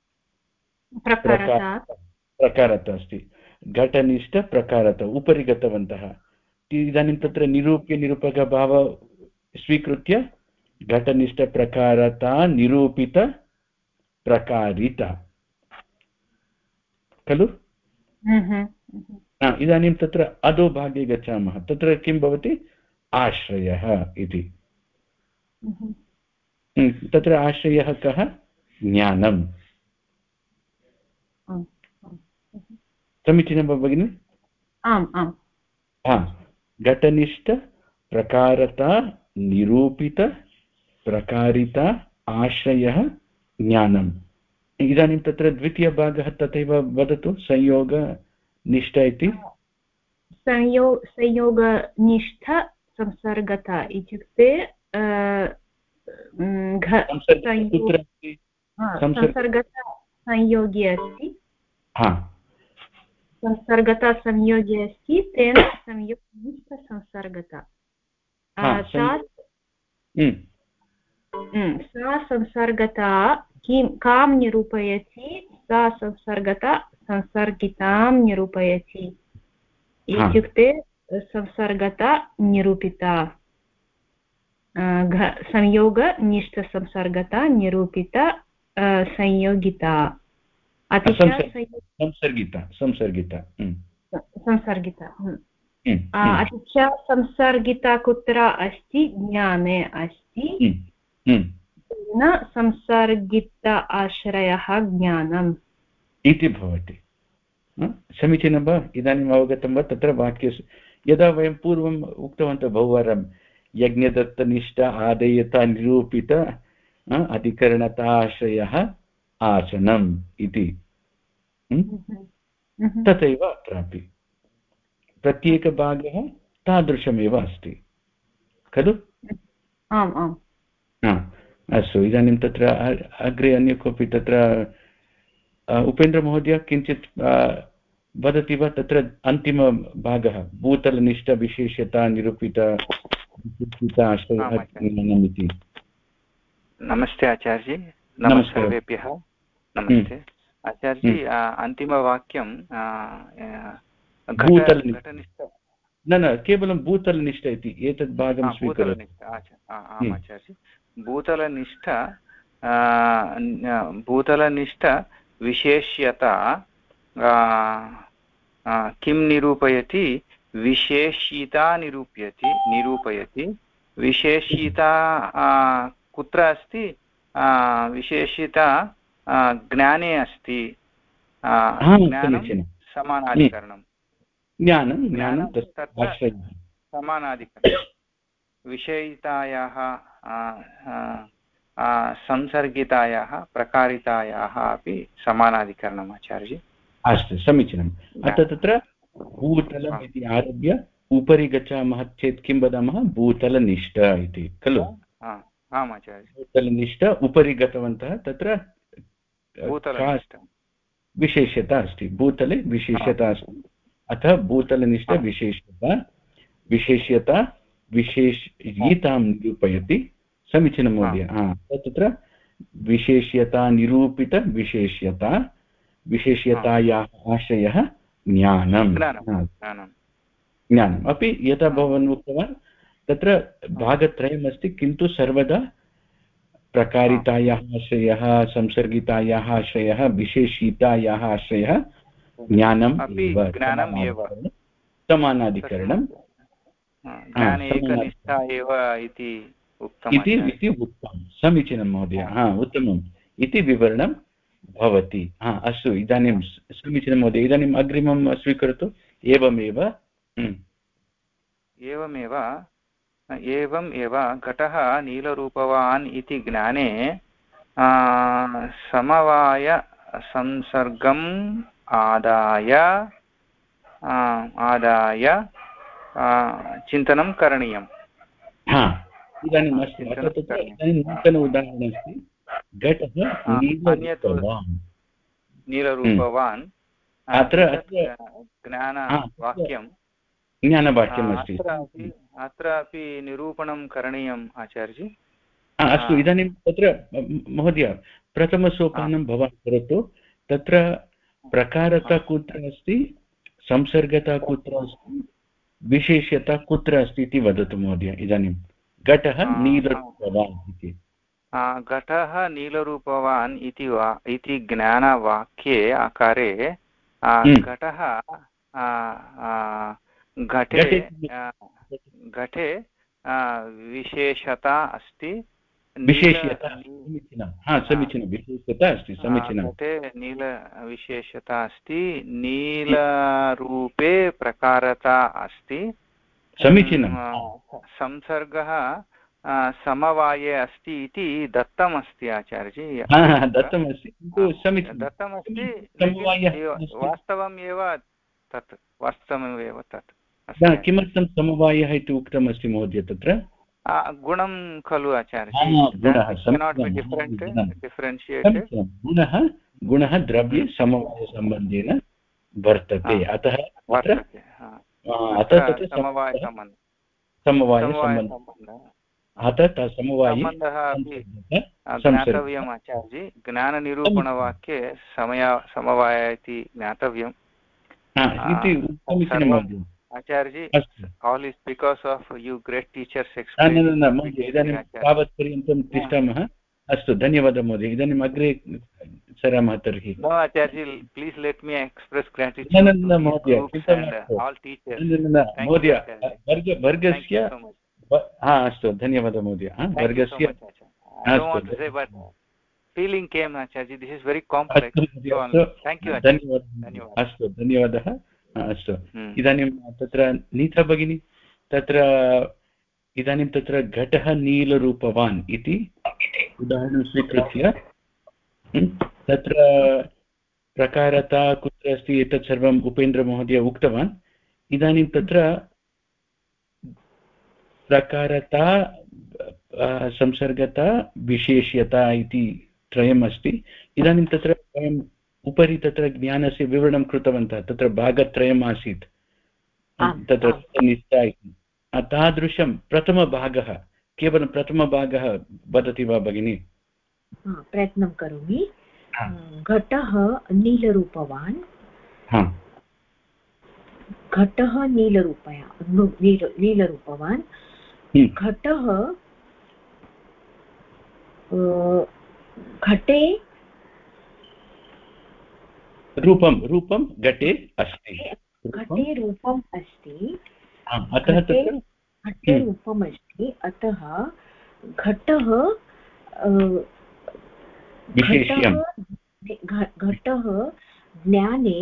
प्रकारता अस्ति घटनिष्ठ प्रकारता उपरि गतवन्तः इदानीं तत्र निरूप्य निरूपकभाव स्वीकृत्य घटनिष्ठप्रकारता निरूपित प्रकारिता खलु इदानीं तत्र अधोभागे गच्छामः तत्र किं भवति आश्रयः इति तत्र आश्रयः कः ज्ञानम् समीचीनं वा भगिनि आम् आम् घटनिष्ठ प्रकारता निरूपित प्रकारिता आश्रयः ज्ञानम् इदानीं तत्र द्वितीयभागः तथैव वदतु संयोगनिष्ठ इति संयोगनिष्ठ संसर्गता इत्युक्ते संसर्गता संयोगे अस्ति, संसर्गता संयोगे अस्ति, तेन संयोगनिष्ठसंसर्गता। सा संसर्गता कां निरूपयति? सा संसर्गता संसर्गितां निरूपयति इत्युक्ते संसर्गता निरूपिता, संयोगनिष्ठसंसर्गता निरूपिता, संयोगिता, अपि च संसर्गिता, अपि च संसर्गिता कुत्र अस्ति? ज्ञाने अस्ति, न संसर्गित आश्रयः ज्ञानम् इति भवति। समीचीनं वा? इदानीम् अवगतं वा? तत्र वाक्यस्य यदा वयं पूर्वम् उक्तवन्तः बहुवारं यज्ञदत्तनिष्ठ आदेयता निरूपित अधिकरणताश्रयः आसनम् इति, तथैव अत्रापि प्रत्येकभागः तादृशमेव अस्ति खलु? आम् आम्। अस्तु, इदानीं तत्र अग्रे अन्य कोऽपि तत्र उपेन्द्रमहोदय किञ्चित् वदति वा? तत्र अन्तिमभागः भूतलनिष्ठविशेष्यता निरूपित इति। नमस्ते आचार्यजी, नमस्ते सर्वेभ्यः। नमस्ते आचार्यजी, अन्तिमवाक्यं घटनिष्ठ न केवलं भूतलनिष्ठ इति एतद् भागं स्वीकरोतु। आम् आचार्य, भूतलनिष्ठ विशेष्यता किं निरूपयति? विशेषिता निरूपयति। विशेषिता कुत्र अस्ति? विशेषिता ज्ञाने अस्ति। ज्ञानं समानाधिकरणं, ज्ञानं तत्र समानाधिकरणं। विषयितायाः संसर्गितायाः प्रकारितायाः अपि समानाधिकरणम् आचार्य। अस्तु, समीचीनम्। अतः तत्र भूतलम् इति आरभ्य उपरि गच्छामः चेत् किं वदामः? भूतलनिष्ठ इति खलु? आम् आचार्य। भूतलनिष्ठ उपरि गतवन्तः, तत्र विशेष्यता अस्ति, भूतले विशेष्यता अस्ति, अतः भूतलनिष्ठ विशेष्यता विशेषयितां निरूपयति। समीचीनं महोदय। तत्र विशेष्यता निरूपित विशेष्यतायाः आश्रयः ज्ञानम् अपि यथा भवान् उक्तवान् तत्र भागत्रयमस्ति, किन्तु सर्वदा प्रकारितायाः आश्रयः, संसर्गितायाः आश्रयः, विशेषितायाः आश्रयः ज्ञानम् एव, समानाधिकरणं इति उक्तं। समीचीनं महोदय, उत्तमम् इति विवरणं भवति। अस्तु, इदानीं समीचीनं महोदय, इदानीम् अग्रिमं स्वीकरोतु। एवमेव घटः नीलरूपवान् इति ज्ञाने समवाय संसर्गम् आदाय चिन्तनं करणीयम्। इदानीम् अस्ति, इदानीं नूतन उदाहरणमस्ति। घटः नीलरूपवान्, अत्र ज्ञानवाक्यमस्ति। अत्रापि निरूपणं करणीयम् आचार्यजी। अस्तु, इदानीं तत्र महोदय प्रथमसोपानं भवान् करोतु। तत्र प्रकारता कुत्र अस्ति, संसर्गता कुत्र अस्ति, विशेष्यता कुत्र अस्ति इति वदतु महोदय। इदानीं घटः नीलरूपवान् इति, घटः नीलरूपवान् इति ज्ञानवाक्ये आकारे घटः घटे विशेषता अस्ति, समीचीनं विशेषता अस्ति, समीचीनं। घटे नीलविशेषता अस्ति, नीलरूपे प्रकारता अस्ति, समीचीनं। संसर्गः समवाये अस्ति इति दत्तमस्ति आचार्यजी। दत्तमस्ति, वास्तवमेव तत्। किमर्थं समवायः इति उक्तमस्ति महोदय तत्र? गुणं खलु आचार्य? गुणः द्रव्ये समवायसम्बन्धेन वर्तते, अतः समवायसम्बन्धः अतः समवायः अपि ज्ञातव्यम् आचार्य। ज्ञाननिरूपणवाक्ये समवाय इति ज्ञातव्यम् आचार्य। all is because of you great teachers explaining. इदानीं तावत्पर्यन्तं तिष्ठामः। अस्तु, धन्यवादः महोदय। इदानीम् अग्रे सरामः तर्हि। No Acharya, please let me express gratitude to all teachers. महोदय वर्गस्य अस्तु, धन्यवादः महोदय। वर्गस्य I don't want to say, but feeling came Acharya. This is very complex. Thank you आचार्य। अस्तु, धन्यवादः। अस्तु, इदानीं तत्र नीता भगिनी, तत्र इदानीं तत्र घटः नीलरूपवान् इति उदाहरणं स्वीकृत्य तत्र प्रकारता कुत्र अस्ति एतत् सर्वम् उपेन्द्रमहोदय उक्तवान्। इदानीं तत्र प्रकारता संसर्गता विशेष्यता इति त्रयम् अस्ति। इदानीं तत्र वयम् उपरि तत्र ज्ञानस्य विवरणं कृतवन्तः, तत्र भागत्रयम् आसीत् तत्र निष्ठा इति। तादृशं प्रथमभागः, केवलं प्रथमभागः वदति वा भगिनि? प्रयत्नं करोमि। घटः नीलरूपवान्, घटः नीलरूपवान्, घटः घटे रूपं घटे अस्ति, घटे रूपम् अस्ति, अतः घटे रूपम् अस्ति, अतः घटः घटः ज्ञाने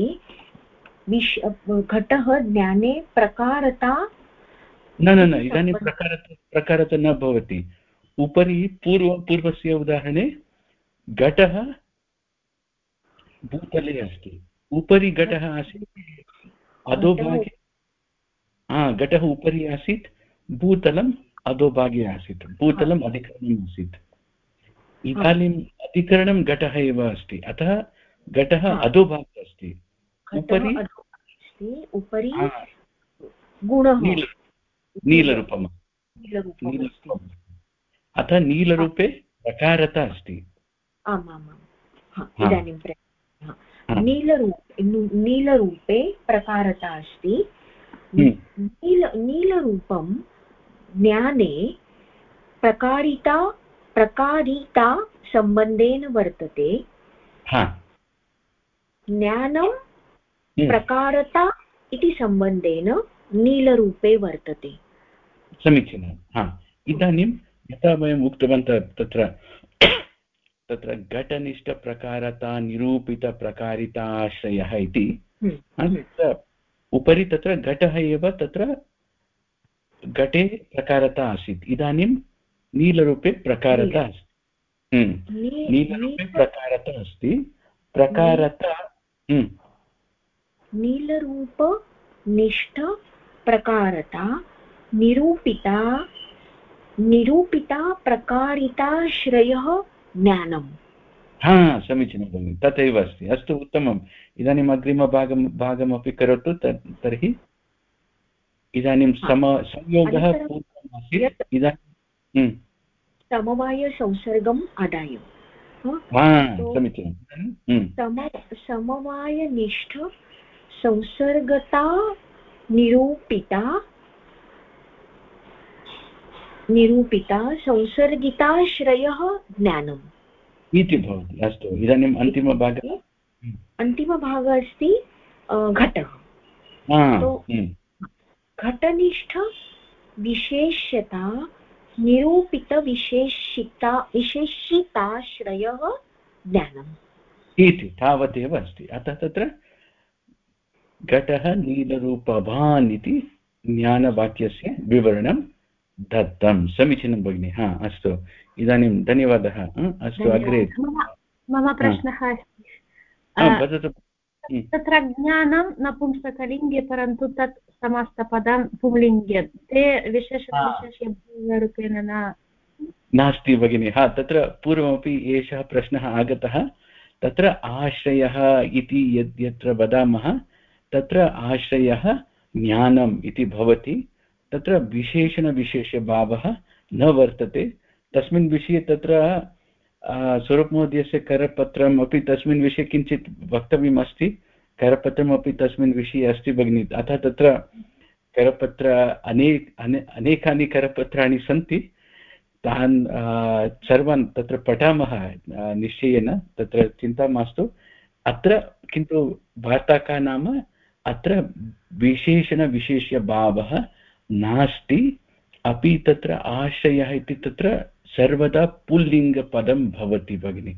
घटः ज्ञाने प्रकारता न इदानीं प्रकारता न भवति। उपरि पूर्वस्य उदाहरणे घटः भूतले अस्ति, उपरि घटः आसीत्, अधोभागे घटः उपरि आसीत्, भूतलम् अधोभागे आसीत्, भूतलम् अधिकरणम् आसीत्। इदानीम् अधिकरणं घटः एव अस्ति, अतः घटः अधोभागे अस्ति, उपरि गुणः नीलरूपम्, अतः नीलरूपे प्रकारता अस्ति। इदानीं नीलरूपे प्रकारता अस्ति। नीलरूपं ज्ञाने प्रकारिता सम्बन्धेन वर्तते। ज्ञानं प्रकारता इति सम्बन्धेन नीलरूपे वर्तते। समीचीनं। इदानीं यथा वयम् उक्तवन्तः तत्र घटनिष्ठप्रकारता निरूपितप्रकारिताश्रयः इति, उपरि तत्र घटः एव तत्र घटे प्रकारता आसीत्, इदानीं नीलरूपे प्रकारता अस्ति। नीलरूपे प्रकारता अस्ति, प्रकारता नीलरूपनिष्ठ प्रकारता निरूपिता प्रकारिताश्रयः ज्ञानम्। समीचीनं भगिनि, तथैव अस्ति। अस्तु, उत्तमम्। इदानीम् अग्रिमभागमपि करोतु। तर्हि इदानीं संयोगः पूर्वम् आसीत्, इदानीं समवायसंसर्गम् आदाय समीचीनं। समवायनिष्ठ संसर्गता निरूपिता संसर्गिताश्रयः ज्ञानम् इति भवति। अस्तु, इदानीम् अन्तिमभागः अस्ति घटः। घटनिष्ठ विशेष्यता निरूपितविशेषिताश्रयः ज्ञानम् इति तावदेव अस्ति। अतः तत्र घटः नीलरूपवान् इति ज्ञानवाक्यस्य विवरणं दत्तं। समीचीनं भगिनि। अस्तु, इदानीं धन्यवादः। अस्तु, अग्रे मम प्रश्नः अस्ति। वदतु। तत्र ज्ञानं नपुंसकलिङ्गे, परन्तु तत् समास्तपदं पुंलिङ्गे ते विशेषणविशेष्यरूपेण नास्ति भगिनि। हा, तत्र पूर्वमपि एषः प्रश्नः आगतः। तत्र आश्रयः इति यत्र वदामः तत्र आश्रयः ज्ञानम् इति भवति। तत्र विशेषणविशेष्यभावः न वर्तते तस्मिन् विषये। तत्र स्वरूपमहोदयस्य करपत्रम् अपि तस्मिन् विषये किञ्चित् वक्तव्यम् अस्ति। करपत्रमपि तस्मिन् विषये अस्ति भगिनि। अतः तत्र करपत्र अनेकानि करपत्राणि सन्ति, तान् सर्वान् तत्र पठामः निश्चयेन, तत्र चिन्ता मास्तु। अत्र किन्तु वार्ता का नाम, अत्र विशेषणविशेष्यभावः नास्ति, अपि तत्र आश्रयः इति तत्र सर्वदा पुल्लिङ्गपदं भवति भगिनि।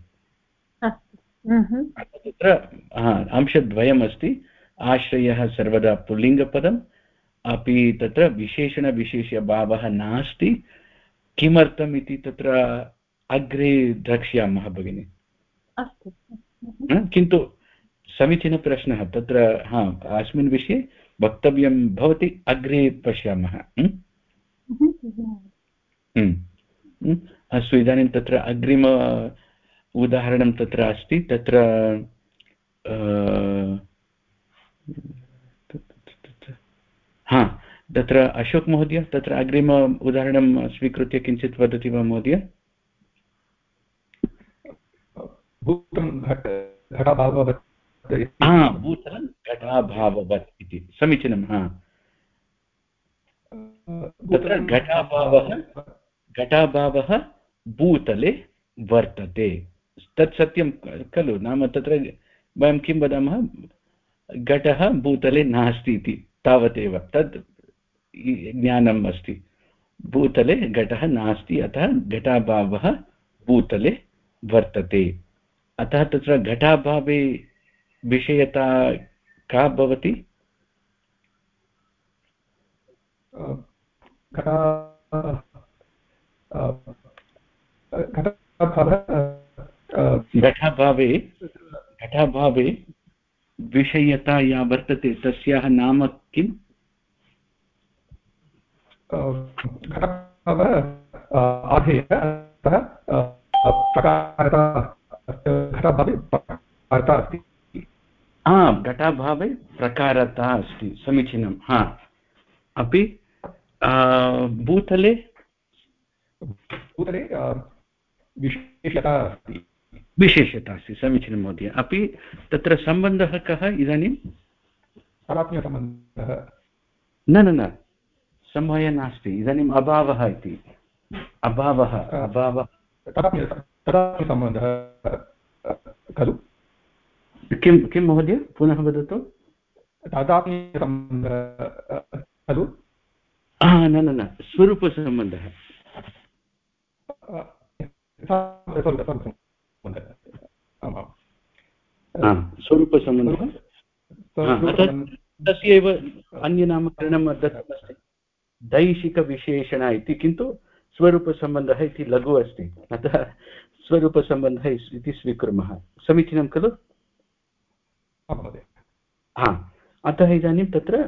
तत्र अंशद्वयमस्ति। आश्रयः सर्वदा पुल्लिङ्गपदम्, अपि तत्र विशेषणविशेष्यभावः नास्ति। किमर्थम् इति तत्र अग्रे द्रक्ष्यामः भगिनि। किन्तु समीचीनप्रश्नः तत्र। अस्मिन् विषये वक्तव्यं भवति, अग्रे पश्यामः। अस्तु, इदानीं तत्र अग्रिम उदाहरणं तत्र अस्ति। तत्र तत्र अशोक महोदय तत्र अग्रिम उदाहरणं स्वीकृत्य किञ्चित् वदति वा महोदय? भूतलं घटाभाववत् इति समीचीनं। तत्र घटाभावः भूतले वर्तते, तत् सत्यं खलु? नाम तत्र वयं किं वदामः, घटः भूतले नास्ति इति, तावदेव तद् ज्ञानम् अस्ति। भूतले घटः नास्ति, अतः घटाभावः भूतले वर्तते। अतः तत्र घटाभावे विषयता का भवति? घटाभावे विषयता या वर्तते तस्याः नाम किम्? घटाभावे प्रकारता अस्ति, समीचीनं। अपि भूतले विशेषता अस्ति, समीचीनं महोदय। अपि तत्र सम्बन्धः कः इदानीं? न समयः नास्ति इदानीम्, अभावः इति। अभावः खलु? किं महोदय पुनः वदतु? खलु? न स्वरूपसम्बन्धः। स्वरूपसम्बन्धः तस्य एव अन्यनामकरणं दत्तमस्ति, दैशिकविशेषण इति, किन्तु स्वरूपसम्बन्धः इति लघु अस्ति, अतः स्वरूपसम्बन्धः इति स्वीकुर्मः। समीचीनं खलु? अतः इदानीं तत्र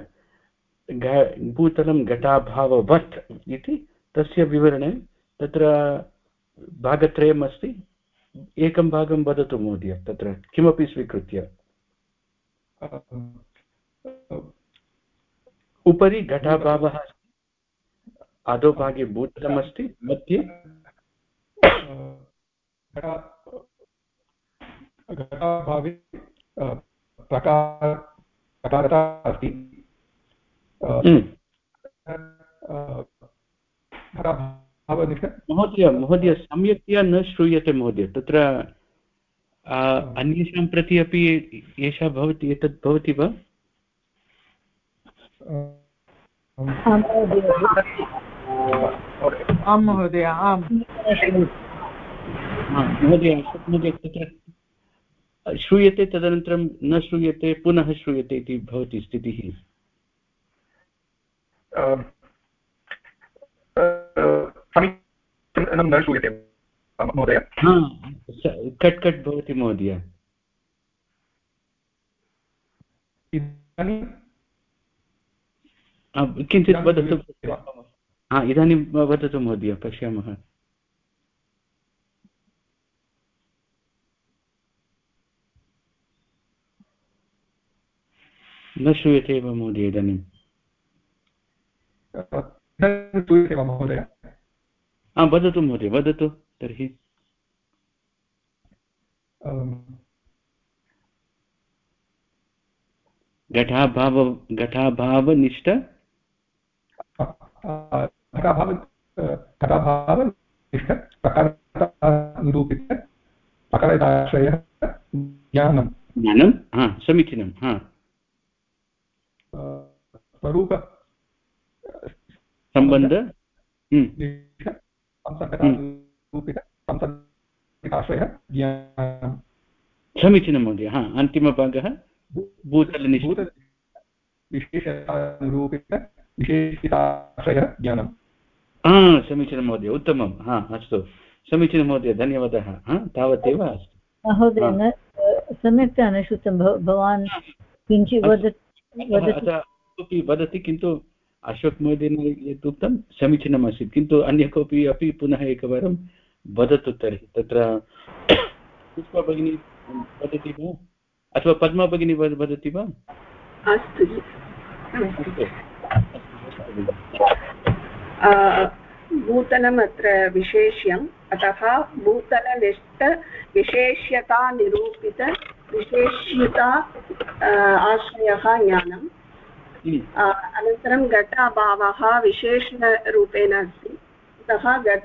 भूतलं घटाभाववत् इति तस्य विवरणे तत्र भागत्रयम् अस्ति। एकं भागं वदतु महोदय, तत्र किमपि स्वीकृत्य। उपरि घटाभावः अस्ति, अधोभागे भूतलम् अस्ति, मध्ये घटाभावे प्रकारता अस्ति। महोदय सम्यक्तया न श्रूयते महोदय। तत्र अन्येषां प्रति अपि एषा भवति, एतत् भवति वा? आं महोदय, आम् महोदय तत्र श्रूयते, तदनन्तरं न श्रूयते, पुनः श्रूयते इति भवति स्थितिः। न श्रूयते महोदय। कट् भवति महोदय। किञ्चित् वदतु। इदानीं वदतु महोदय, पश्यामः। न श्रूयते एव महोदय इदानीं। वदतु महोदय, वदतु तर्हि। घटाभावनिष्ठ ज्ञानं, समीचीनं। स्वरूप सम्बन्ध समीचीनं महोदय। अन्तिमभागः भूतलनिष्ठ समीचीनं महोदय, उत्तमं। अस्तु, समीचीनं महोदय, धन्यवादः। तावदेव अस्तु महोदय। न सम्यक्तया न श्रुतं। भवान् किञ्चित् वदति, किन्तु अशोक् महोदयेन यत् उक्तं समीचीनम् आसीत्, किन्तु अन्य कोऽपि अपि पुनः एकवारं वदतु तर्हि। तत्र पुष्पा भगिनी वदति वा, अथवा पद्मा भगिनी वदति वा? अस्तु। भूतलम् अत्र विशेष्यम्, अतः भूतलनिष्ठविशेष्यतानिरूपितविशेष्यता आश्रयः ज्ञानम्। अनन्तरं घट अभावः विशेषणरूपेण अस्ति, अतः घट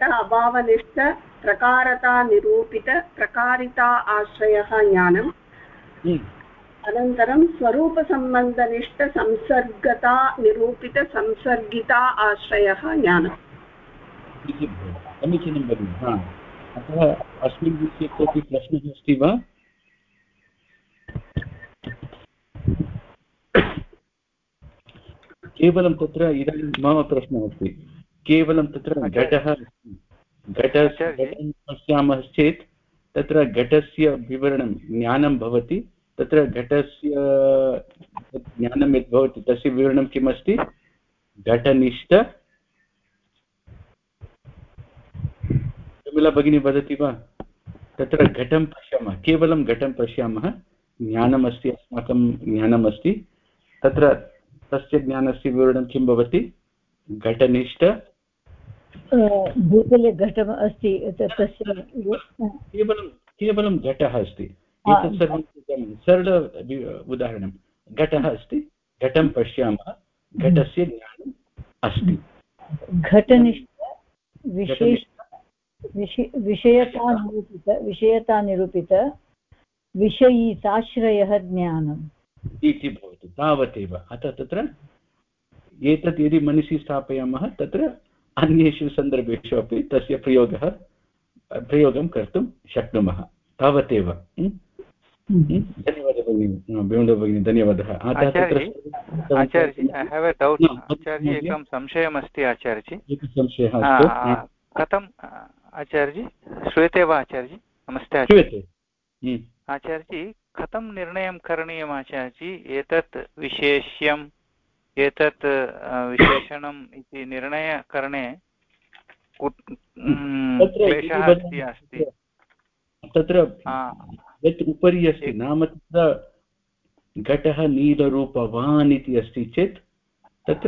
अभावनिष्ठप्रकारतानिरूपितप्रकारिता आश्रयः ज्ञानम्। अनन्तरं स्वरूपसम्बन्धनिष्ठसंसर्गता निरूपितसंसर्गिता आश्रयः ज्ञानम्। समीचीनं भगिनि। अतः अस्मिन् विषये कोऽपि प्रश्नः अस्ति वा? केवलं तत्र इदानीं मम प्रश्नः अस्ति, केवलं तत्र घटः पश्यामश्चेत् तत्र घटस्य विवरणं ज्ञानं भवति। तत्र घटस्य ज्ञानं यद् भवति तस्य विवरणं किमस्ति? घटनिष्ठ। विमला भगिनी वदति वा? तत्र घटं पश्यामः, केवलं घटं पश्यामः, ज्ञानमस्ति, अस्माकं ज्ञानमस्ति। तत्र तस्य ज्ञानस्य विवरणं किं भवति? घटनिष्ठ। भूतले घटम् अस्ति, तस्य केवलं घटः अस्ति। एतत् सर्वं सरल उदाहरणं। घटः अस्ति, घटं पश्यामः, घटस्य ज्ञानम् अस्ति। घटनिष्ठ विषयतानिरूपित विषयिताश्रयः ज्ञानम् इति भवति, तावदेव। अतः तत्र एतत् यदि मनसि स्थापयामः, तत्र अन्येषु सन्दर्भेषु अपि तस्य प्रयोगं कर्तुं शक्नुमः, तावदेव। धन्यवादः भगिनी, विमला भगिनी, धन्यवादः। आचार्यजी, I have a doubt. आचार्यजी, एकं संशयमस्ति आचार्यजी। एकः संशयः। कथम् आचार्यजी, श्रूयते वा आचार्यजी? नमस्ते श्रूयते। आचार्यजी, कथं निर्णयं करणीयम् आचार्यजी? एतत् विशेष्यम्, एतत् विशेषणम् इति निर्णयकरणे क्लेशः अस्ति। तत्र यत् उपरि अस्ति, नाम तत्र घटः नीलरूपवान् इति अस्ति चेत् तत्र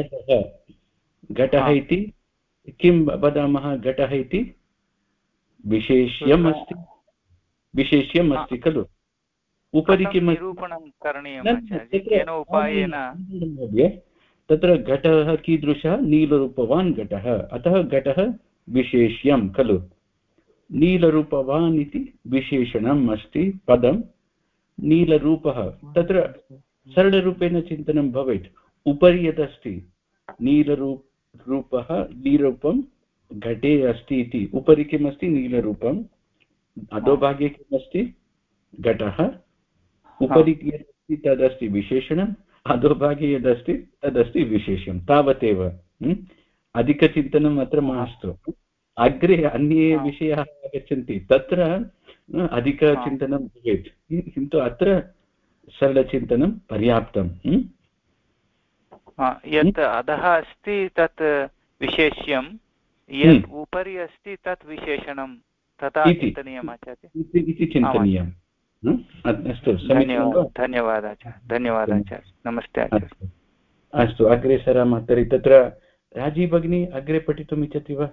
घटः इति किं वदामः? घटः इति विशेष्यम् अस्ति, विशेष्यम् अस्ति खलु। उपरि किं निरूपणं करणीयम् आचार्य? केन उपायेन? तत्र घटः कीदृशः? नीलरूपवान् घटः, अतः घटः विशेष्यं खलु। नीलरूपवान् इति विशेषणम् अस्ति पदं। नीलरूपः, तत्र सरलरूपेण चिन्तनं भवेत्। उपरि यदस्ति नीलरूपः, नीलरूपं घटे अस्ति इति। उपरि किमस्ति? नीलरूपम्। अधोभागे किमस्ति? घटः। उपरि यदस्ति तदस्ति विशेषणम्, अधोभागे यदस्ति तदस्ति विशेष्यं, तावदेव। अधिकचिन्तनम् अत्र मास्तु। अग्रे अन्ये विषयाः आगच्छन्ति, तत्र अधिकचिन्तनं भवेत्, किन्तु अत्र सरलचिन्तनं पर्याप्तम्। यत् अधः अस्ति तत् विशेष्यं, यत् उपरि अस्ति तत् विशेषणं, तथा चिन्तनीयम् आचार्य इति चिन्तनीयम्। अस्तु, धन्यवादः आचार्य। नमस्ते आचार्य। अस्तु, अग्रे सरामः। तर्हि तत्र राजी भगिनी अग्रे पठितुम् इच्छति वा?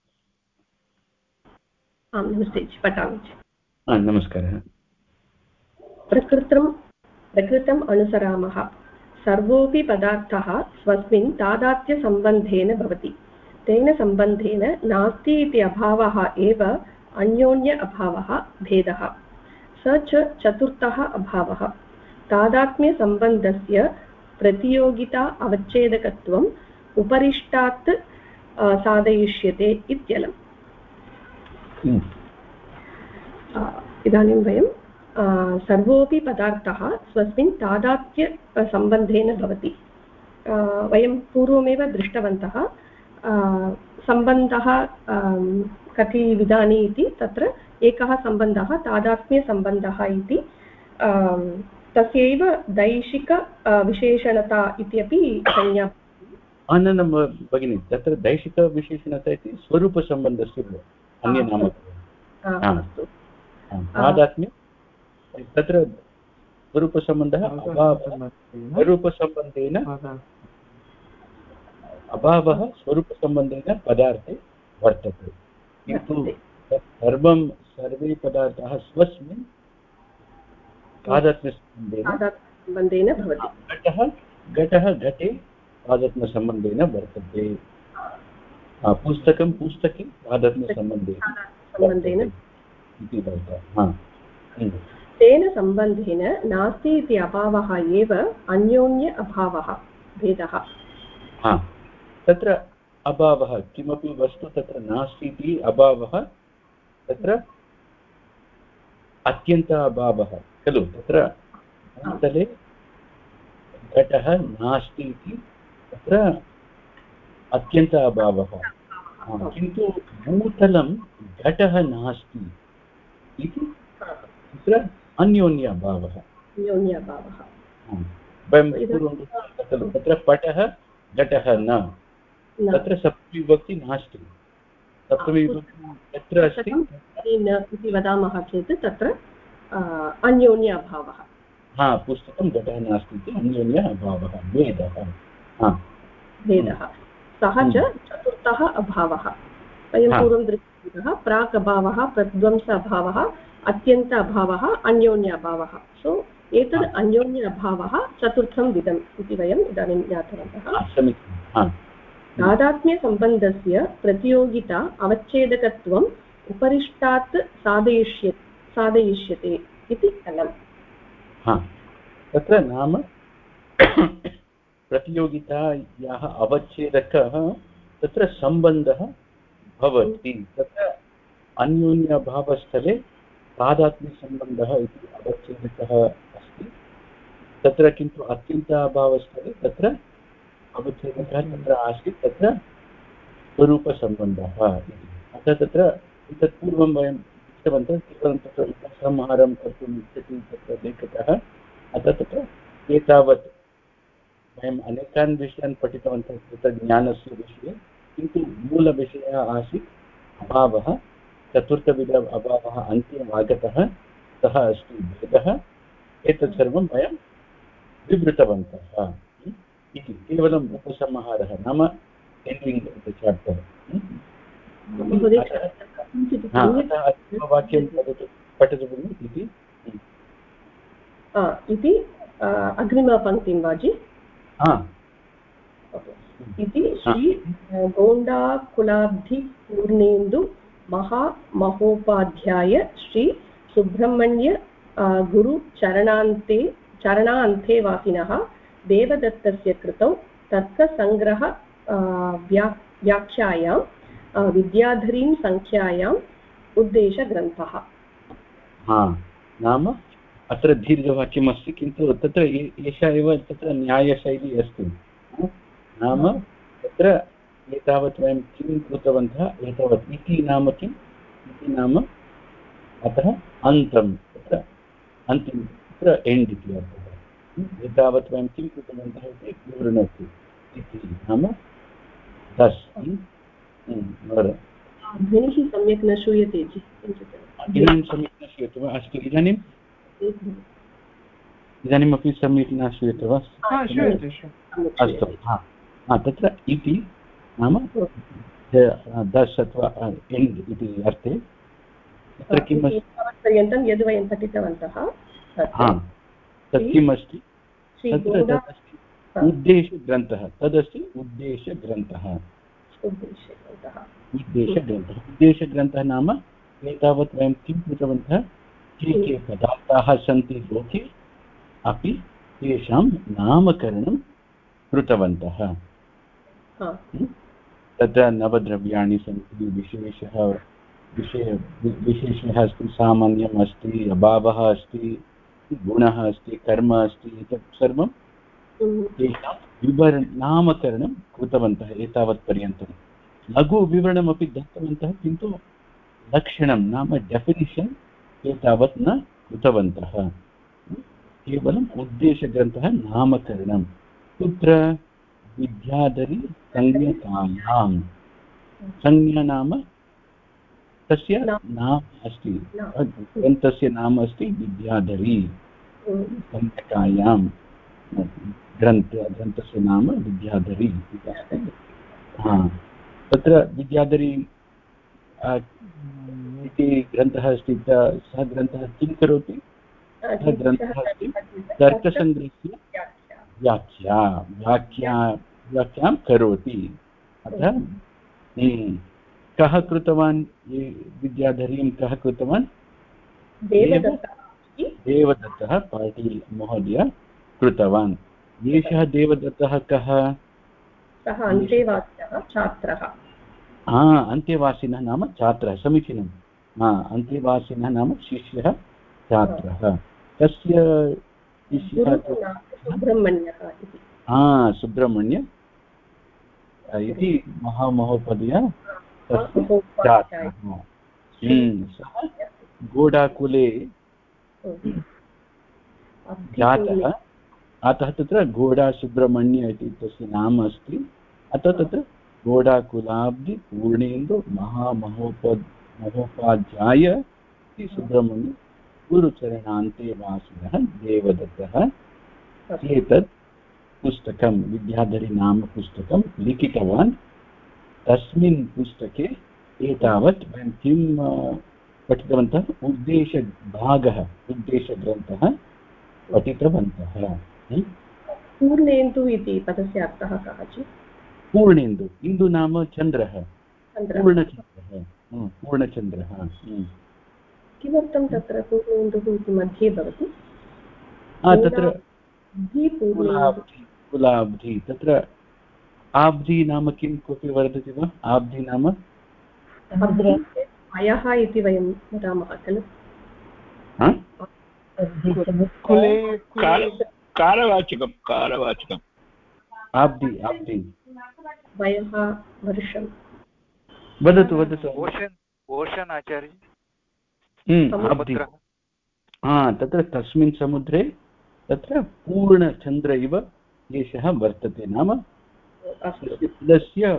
आं, नमस्ते, पठामि। नमस्कारः। प्रकृतम् अनुसरामः। सर्वोऽपि पदार्थः स्वस्मिन् तादात्म्यसम्बन्धेन भवति। तेन सम्बन्धेन नास्ति इति अभावः एव अन्योन्य अभावः, भेदः। स च चतुर्थः अभावः। तादात्म्यसम्बन्धस्य प्रतियोगिता अवच्छेदकत्वम् उपरिष्टात् साधयिष्यते इत्यलम्। इदानीं वयं सर्वोऽपि पदार्थः स्वस्मिन् तादात्म्यसम्बन्धेन भवति। वयं पूर्वमेव दृष्टवन्तः सम्बन्धः कति विधानि इति। तत्र एकः सम्बन्धः तादात्म्यसम्बन्धः इति, तस्यैव दैशिक विशेषणता इत्यपि संज्ञा। न भगिनि, तत्र दैशिकविशेषणता इति स्वरूपसम्बन्धस्य अन्यनाम। अस्तु, तादात्म्य तत्र स्वरूपसम्बन्धः स्वरूपसम्बन्धेन अभावः स्वरूपसम्बन्धेन पदार्थे वर्तते, किन्तु सर्वे पदार्थाः स्वस्मिन् तादात्म्यसम्बन्धेन भवति। घटः घटे तादात्म्यसम्बन्धेन वर्तते, पुस्तकं पुस्तके तादात्म्यसम्बन्धेन इति भवति। तेन सम्बन्धेन नास्ति इति अभावः एव अन्योन्य अभावः, भेदः। तत्र अभावः, किमपि वस्तु तत्र नास्ति इति अभावः, तत्र अत्यन्त अभावः खलु। तत्र भूतले घटः नास्ति इति तत्र अत्यन्त अभावः, किन्तु भूतलं घटः नास्ति इति तत्र अन्योन्य अभावः। वयं पूर्वं खलु, तत्र पटः घटः न, तत्र सप्तमीविभक्ति नास्ति। सप्तमीविभक्ति यत्र अस्ति इति वदामः चेत् तत्र अन्योन्य अभावः। पुस्तकं घटः नास्ति इति अन्योन्य अभावः, भेदः। सः च चतुर्थः अभावः। वयं पूर्वं दृष्टवन्तः प्राक् अभावः, प्रध्वंस अभावः, अत्यन्त अभावः, अन्योन्य अभावः। सो एतद् अन्योन्य अभावः चतुर्थं विधम् इति वयम् इदानीं ज्ञातवन्तः। तादात्म्यसम्बन्धस्य प्रतियोगिता अवच्छेदकत्वम् उपरिष्टात् साधयिष्यते इति अलम्। तत्र नाम प्रतियोगितायाः अवच्छेदकः तत्र सम्बन्धः भवति। तत्र अन्योन्यभावस्थले तादात्म्यसम्बन्धः इति अवच्छेदकः अस्ति। तत्र किन्तु अत्यन्ताभावस्थले तत्र अवच्छेदकः तत्र आसीत्, तत्र स्वरूपसम्बन्धः इति। अतः तत्र एतत् पूर्वं वयं दृष्टवन्तः, केवलं तत्र उपसंहारं कर्तुम् इच्छति तत्र लेखकः। अतः तत्र एतावत् वयम् अनेकान् विषयान् पठितवन्तः तत्र ज्ञानस्य विषये, किन्तु मूलविषयः आसीत् अभावः, चतुर्थविध अभावः अन्ते आगतः, सः अस्ति भेदः। एतत् सर्वं वयं विवृतवन्तः इति केवलम् उपसंहारः, नाम एण्डिङ्ग् द चाप्टर्। वाक्यं पठतु इति अग्रिमपङ्क्तिं वाजि इति श्री गोण्डाकुलाब्धिपूर्णेन्दु महामहोपाध्याय श्री सुब्रह्मण्य गुरु चरणान्तेवासिनः देवदत्तस्य कृतौ तर्कसङ्ग्रह व्याख्यायां विद्याधरीं संख्यायाम् उद्देशग्रन्थः। नाम अत्र दीर्घवाक्यमस्ति, किन्तु तत्र एषा एव तत्र न्यायशैली अस्ति। नाम तत्र एतावत् वयं किं कृतवन्तः, एतावत् इति नाम किम्, इति नाम अतः अन्तं, तत्र अन्तिमं तत्र एण्ड् इति अर्थः। एतावत् वयं किं कृतवन्तः इति विवृणोति। इति नाम दस्। ध्वनिः सम्यक् न श्रूयते जि किञ्चित् इदानीं सम्यक् न श्रूयते वा? अस्तु इदानीमपि सम्यक् न श्रूयते वा? अस्तु तत्र इति नाम दस् अथवा एण्ड् इति अर्थे तत्र किम् अस्ति पर्यन्तं यद् वयं पठितवन्तः तत् किम् अस्ति तत्र उद्देशग्रन्थः तदस्ति उद्देशग्रन्थः। उद्देशग्रन्थः नाम एतावत् वयं किं कृतवन्तः के पदार्थाः सन्ति लोके अपि तेषां नामकरणं कृतवन्तः। तत्र नवद्रव्याणि सन्ति विशेषः अस्ति सामान्यम् अस्ति अभावः अस्ति गुणः अस्ति कर्म अस्ति एतत् सर्वं तेषां नामकरणं कृतवन्तः। एतावत् पर्यन्तं लघुविवरणमपि दत्तवन्तः किन्तु लक्षणं नाम डेफिनिशन् एतावत् न कृतवन्तः। केवलम् उद्देशग्रन्थः नामकरणं कुत्र विद्याधरी संज्ञकायां संज्ञा नाम तस्य नाम अस्ति ग्रन्थस्य नाम अस्ति विद्याधरी संज्ञकायां ग्रन्थस्य नाम विद्याधरी इति अस्ति। तत्र विद्याधरी इति ग्रन्थः अस्ति सः ग्रन्थः किं करोति? सः ग्रन्थः अस्ति तर्कसङ्ग्रहस्य व्याख्यां करोति। अतः कः कृतवान् विद्याधरीं कः कृतवान्? देवदत्तः पाटील् महोदय कृतवान्। एषः देवदत्तः कः? सः अन्तेवासिनः छात्रः। अन्तेवासिनः नाम छात्रः। समीचीनम्। अन्तेवासिनः नाम शिष्यः छात्रः। कस्य शिष्यः? सुब्रह्मण्यः इति। सुब्रह्मण्य इति महामहोपाध्याय तस्य छात्रः। सः गोडाकुले जातः। अतः तत्र गोडा सुब्रह्मण्य इति तस्य नाम अस्ति। अतः तत्र गोडाकुलाब्धि पूर्णेन्दु महोपाध्याय इति सुब्रह्मण्य गुरुचरणान्तेवासिनः देवदत्तः एतत् पुस्तकं विद्याधरी नाम पुस्तकं लिखितवान्। तस्मिन् पुस्तके एतावत् वयं किं पठितवन्तः? उद्देशभागः उद्देशग्रन्थः पठितवन्तः। पूर्णेन्दु इति पदस्य अर्थः कः? पूर्णेन्दु, इन्दु नाम चन्द्रः, पूर्णचन्द्रः। किमर्थं तत्र पूर्णेन्दुः इति मध्ये भवति? तत्र कुलाब्धि तत्र आब्धि नाम किं कोऽपि वदति वा? आब्धि नाम अयः इति वयं वदामः खलु। कारवाचकम् आब्धि वयः वर्षं वदतु ओशन् आचार्य। तत्र तस्मिन् समुद्रे तत्र पूर्णचन्द्र इव एषः वर्तते। नाम तस्य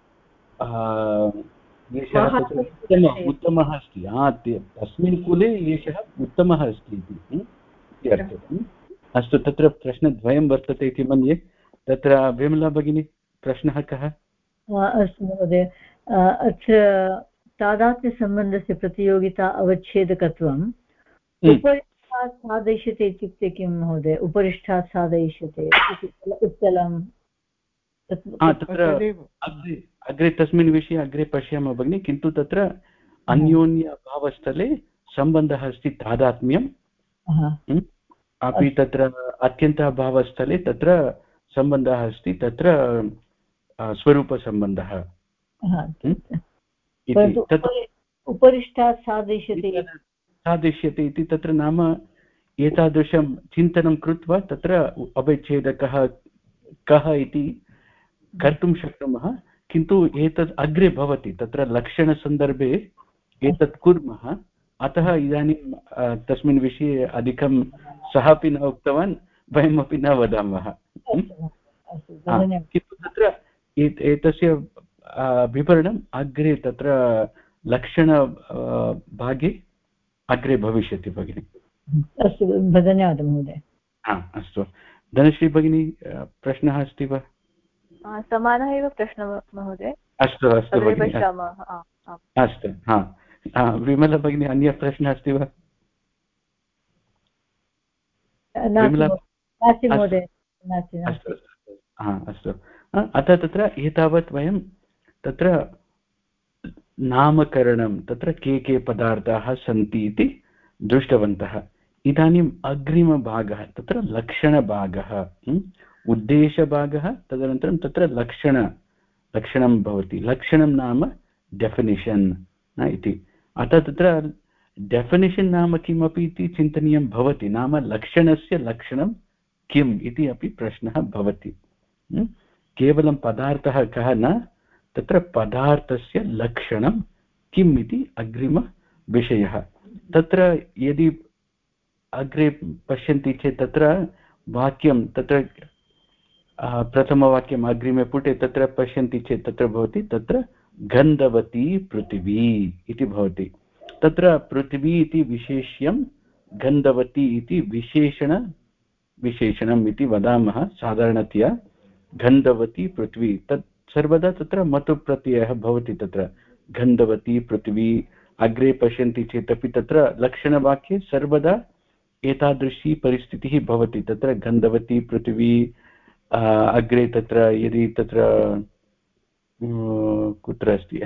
एषः उत्तमः अस्ति। तस्मिन् कुले एषः उत्तमः अस्ति इति अर्थः। अस्तु, तत्र प्रश्नद्वयं वर्तते इति मन्ये। तत्र विमला भगिनी प्रश्नः कः? अस्तु महोदय, अत्र तादात्म्यसम्बन्धस्य प्रतियोगिता अवच्छेदकत्वम् उपरिष्ठात् साधयिष्यते इत्युक्ते किं महोदय? उपरिष्ठात् साधयिष्यते उत्तलं तत्र अग्रे तस्मिन् विषये अग्रे पश्यामः भगिनि। किन्तु तत्र अन्योन्य अभावस्थले सम्बन्धः अस्ति तादात्म्यम्, अपि तत्र अत्यन्त अभावस्थले तत्र सम्बन्धः अस्ति तत्र स्वरूपसम्बन्धः। उपरिष्ठात् साधयिष्यते इति तत्र नाम एतादृशं चिन्तनं कृत्वा तत्र अवच्छेदकः कः इति कर्तुं शक्नुमः। किन्तु एतत् अग्रे भवति, तत्र लक्षणसन्दर्भे एतत् कुर्मः। अतः इदानीं तस्मिन् विषये अधिकं सः अपि न उक्तवान्, वयमपि न वदामः। किन्तु तत्र एतस्य विवरणम् अग्रे तत्र लक्षण भागे अग्रे भविष्यति भगिनि। अस्तु धन्यवादः महोदय। अस्तु धनश्री भगिनी प्रश्नः अस्ति वा? समानः एव प्रश्नः महोदय। अस्तु अस्तु भगिनि अस्तु। विमला भगिनी अन्यः प्रश्नः अस्ति वा? अस्तु अतः तत्र एतावत् वयं तत्र नामकरणं तत्र के पदार्थाः सन्ति इति दृष्टवन्तः। इदानीम् अग्रिमभागः तत्र लक्षणभागः, उद्देशभागः, तदनन्तरं तत्र लक्षणं भवति। लक्षणं नाम डेफिनिशन् इति। अतः तत्र डेफिनिशन् नाम किमपि इति चिन्तनीयं भवति। नाम लक्षणस्य लक्षणं किम् इति अपि प्रश्नः भवति। केवलं पदार्थः कः न, तत्र पदार्थस्य लक्षणं किम् इति अग्रिमविषयः। तत्र यदि अग्रे पश्यन्ति चेत् तत्र वाक्यं तत्र प्रथमवाक्यम् अग्रिमे पुटे तत्र पश्यन्ति चेत् तत्र भवति तत्र गन्धवती पृथिवी इति भवति। तत्र पृथिवी इति विशेष्यं, गन्धवती इति विशेषणम् इति वदामः साधारणतया। गन्धवती पृथ्वी तत् सर्वदा तत्र मतुप्रत्ययः भवति। तत्र गन्धवती पृथ्वी अग्रे पश्यन्ति चेत् अपि तत्र लक्षणवाक्ये सर्वदा एतादृशी परिस्थितिः भवति। तत्र गन्धवती पृथ्वी अग्रे तत्र यदि तत्र कुत्र अस्ति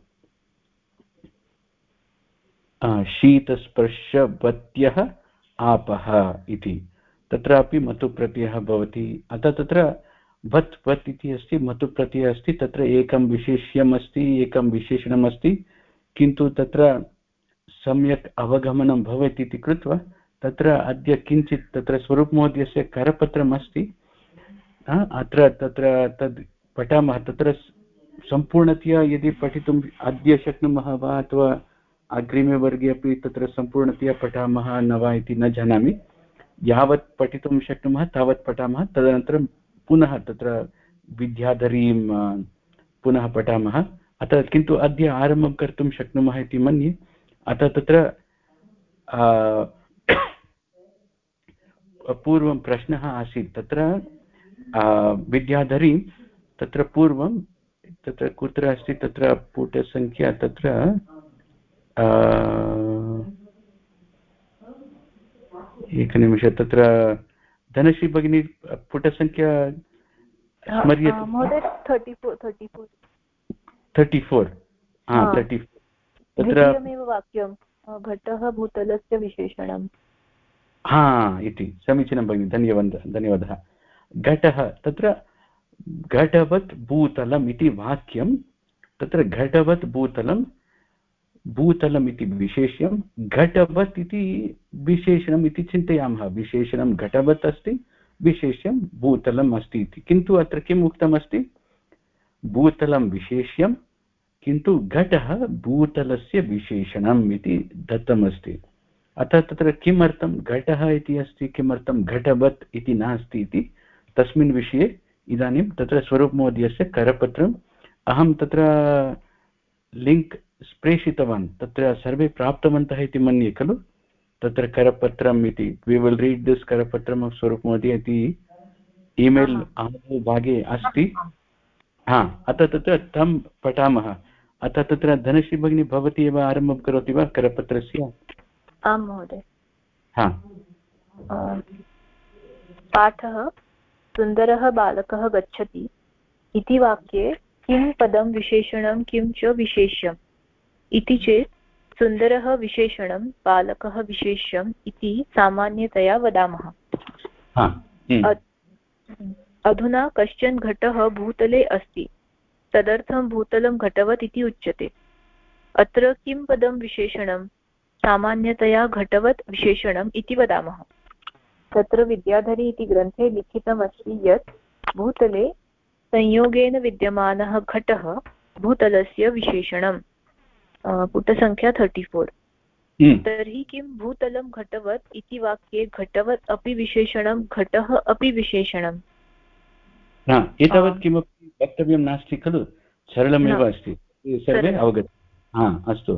शीतस्पर्शवत्यः आपः इति तत्रापि मतुप्रत्ययः भवति। अतः तत्र वत् इति अस्ति, मतुप्रत्ययः अस्ति। तत्र एकं विशेष्यम् अस्ति, एकं विशेषणम् अस्ति, किन्तु तत्र सम्यक् अवगमनं भवेत् इति कृत्वा तत्र अद्य किञ्चित् तत्र स्वरूपमहोदयस्य करपत्रम् अस्ति। अत्र तत्र तद् पठामः। तत्र सम्पूर्णतया यदि पठितुम् अद्य शक्नुमः वा अथवा अग्रिमे वर्गे अपि तत्र सम्पूर्णतया पठामः न वा इति न जानामि। यावत् पठितुं शक्नुमः तावत् पठामः, तदनन्तरं पुनः तत्र विद्याधरीं पुनः पठामः। अतः किन्तु अद्य आरम्भं कर्तुं शक्नुमः इति मन्ये। अतः तत्र पूर्वं प्रश्नः आसीत् तत्र विद्याधरी तत्र पूर्वं तत्र कुत्र अस्ति तत्र पुटसङ्ख्या तत्र एकनिमिषं तत्र धनश्री भगिनी पुटसङ्ख्या स्मर्यते महोदय? 34 तत्र वाक्यं घटः भूतलस्य विशेषणम् इति समीचीनं भगिनि। धन्यवादः। घटः तत्र घटवत् भूतलम् इति वाक्यं। तत्र घटवत् भूतलम् इति विशेष्यं, घटवत् इति विशेषणम् इति चिन्तयामः। विशेषणं घटवत् अस्ति, विशेष्यं भूतलम् अस्ति इति। किन्तु अत्र किम् उक्तमस्ति? भूतलं विशेष्यं, किन्तु घटः भूतलस्य विशेषणम् इति दत्तमस्ति। अतः तत्र किमर्थं घटः इति अस्ति, किमर्थं घटवत् इति नास्ति इति तस्मिन् विषये इदानीं तत्र स्वरूपमहोदयस्य करपत्रम् अहं तत्र लिङ्क् प्रेषितवान्। तत्र सर्वे प्राप्तवन्तः इति मन्ये खलु तत्र करपत्रम् इति। वि विल् रीड् दिस् करपत्रम् आफ् स्वरूपमहोदय इति ईमेल् भागे अस्ति। अतः तत्र तं पठामः। अतः तत्र धनश्री भगिनी भवती एव आरम्भं करोति वा करपत्रस्य? आं महोदय। पाठः सुन्दरः बालकः गच्छति इति वाक्ये किं पदं विशेषणं किं च विशेष्यम् इति चेत् सुन्दरः विशेषणं बालकः विशेष्यम् इति सामान्यतया वदामः। अधुना कश्चन घटः भूतले अस्ति, तदर्थं भूतलं घटवत् इति उच्यते। अत्र किं पदं विशेषणं? सामान्यतया घटवत् विशेषणम् इति वदामः। तत्र विद्याधरी इति ग्रन्थे लिखितमस्ति यत् भूतले संयोगेन विद्यमानः घटः भूतलस्य विशेषणम्। पुटसङ्ख्या 34। तर्हि किं भूतलं घटवत् इति वाक्ये घटवत् अपि विशेषणं, घटः अपि विशेषणम्? एतावत् किमपि वक्तव्यं नास्ति खलु, सरलमेव अस्ति, सर्वे अवगतं। अस्तु,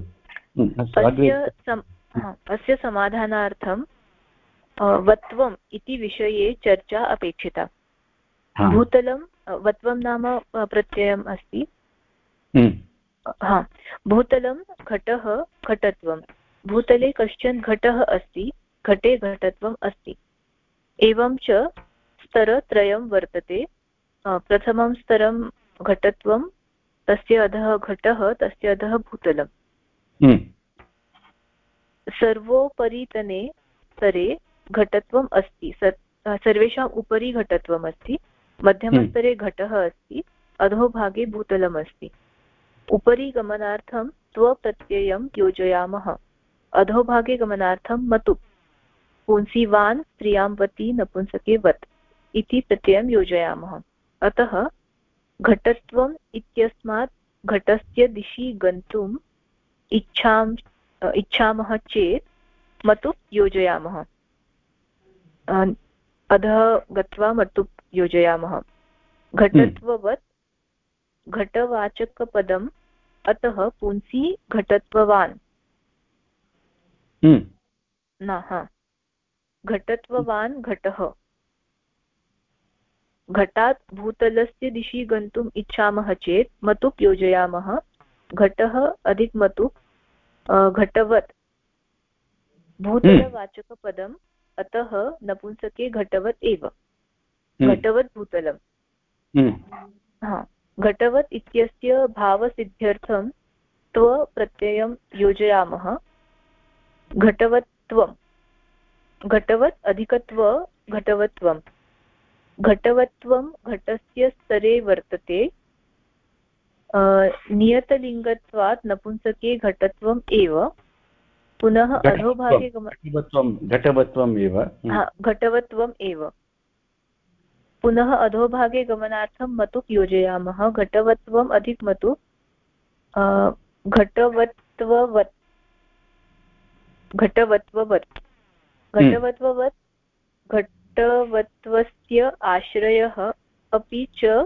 अस्य समाधानार्थं वत्वम् इति विषये चर्चा अपेक्षिता। भूतलं वत्वं नाम प्रत्ययम् अस्ति। भूतलं घटः घटत्वं, भूतले कश्चन घटः अस्ति, घटे घटत्वम् अस्ति। एवं च स्तरत्रयं वर्तते। प्रथमं स्तरं घटत्वं, तस्य अधः घटः, तस्य अधः भूतलम्। सर्वोपरितने स्तरे घटत्वम् अस्ति, सर्वेषाम् उपरि घटत्वम् अस्ति। मध्यमस्तरे घटः अस्ति, अधोभागे भूतलम् अस्ति। उपरि गमनार्थं त्वप्रत्ययं योजयामः, अधोभागे गमनार्थं मतु, पुंसि वान्, स्त्रियां वति, नपुंसके वत् इति प्रत्ययं योजयामः। अतः घटत्वम् इत्यस्मात् घटस्य दिशि गन्तुम् इच्छामः चेत् मतुप् योजयामः, अधः गत्वा मतुप् योजयामः। घटत्ववत् घटवाचकपदम्, अतः पुंसि घटत्ववान् घटत्ववान् घटः। घटात् भूतलस्य दिशि गन्तुम् इच्छामः चेत् मतुप् योजयामः, घटः अधिक मतुप् घटवत्। भूतलवाचकपदम्, अतः नपुंसके घटवत् एव, घटवत् भूतलम्। घटवत् इत्यस्य भावसिद्ध्यर्थं त्व प्रत्ययं योजयामः। घटवत्त्वं, घटवत् अधिकत्व घटवत्त्वं। घटवत्त्वं घटस्य स्तरे वर्तते। नियतलिङ्गत्वात् नपुंसके घटत्वम् एव। पुनः अधोभागे घटवत्वम् एव। पुनः अधोभागे गमनार्थं मतुप् योजयामः। घटवत्वम् अधिक मतुप् घटवत्ववत्। घटवत्वस्य आश्रयः अपि च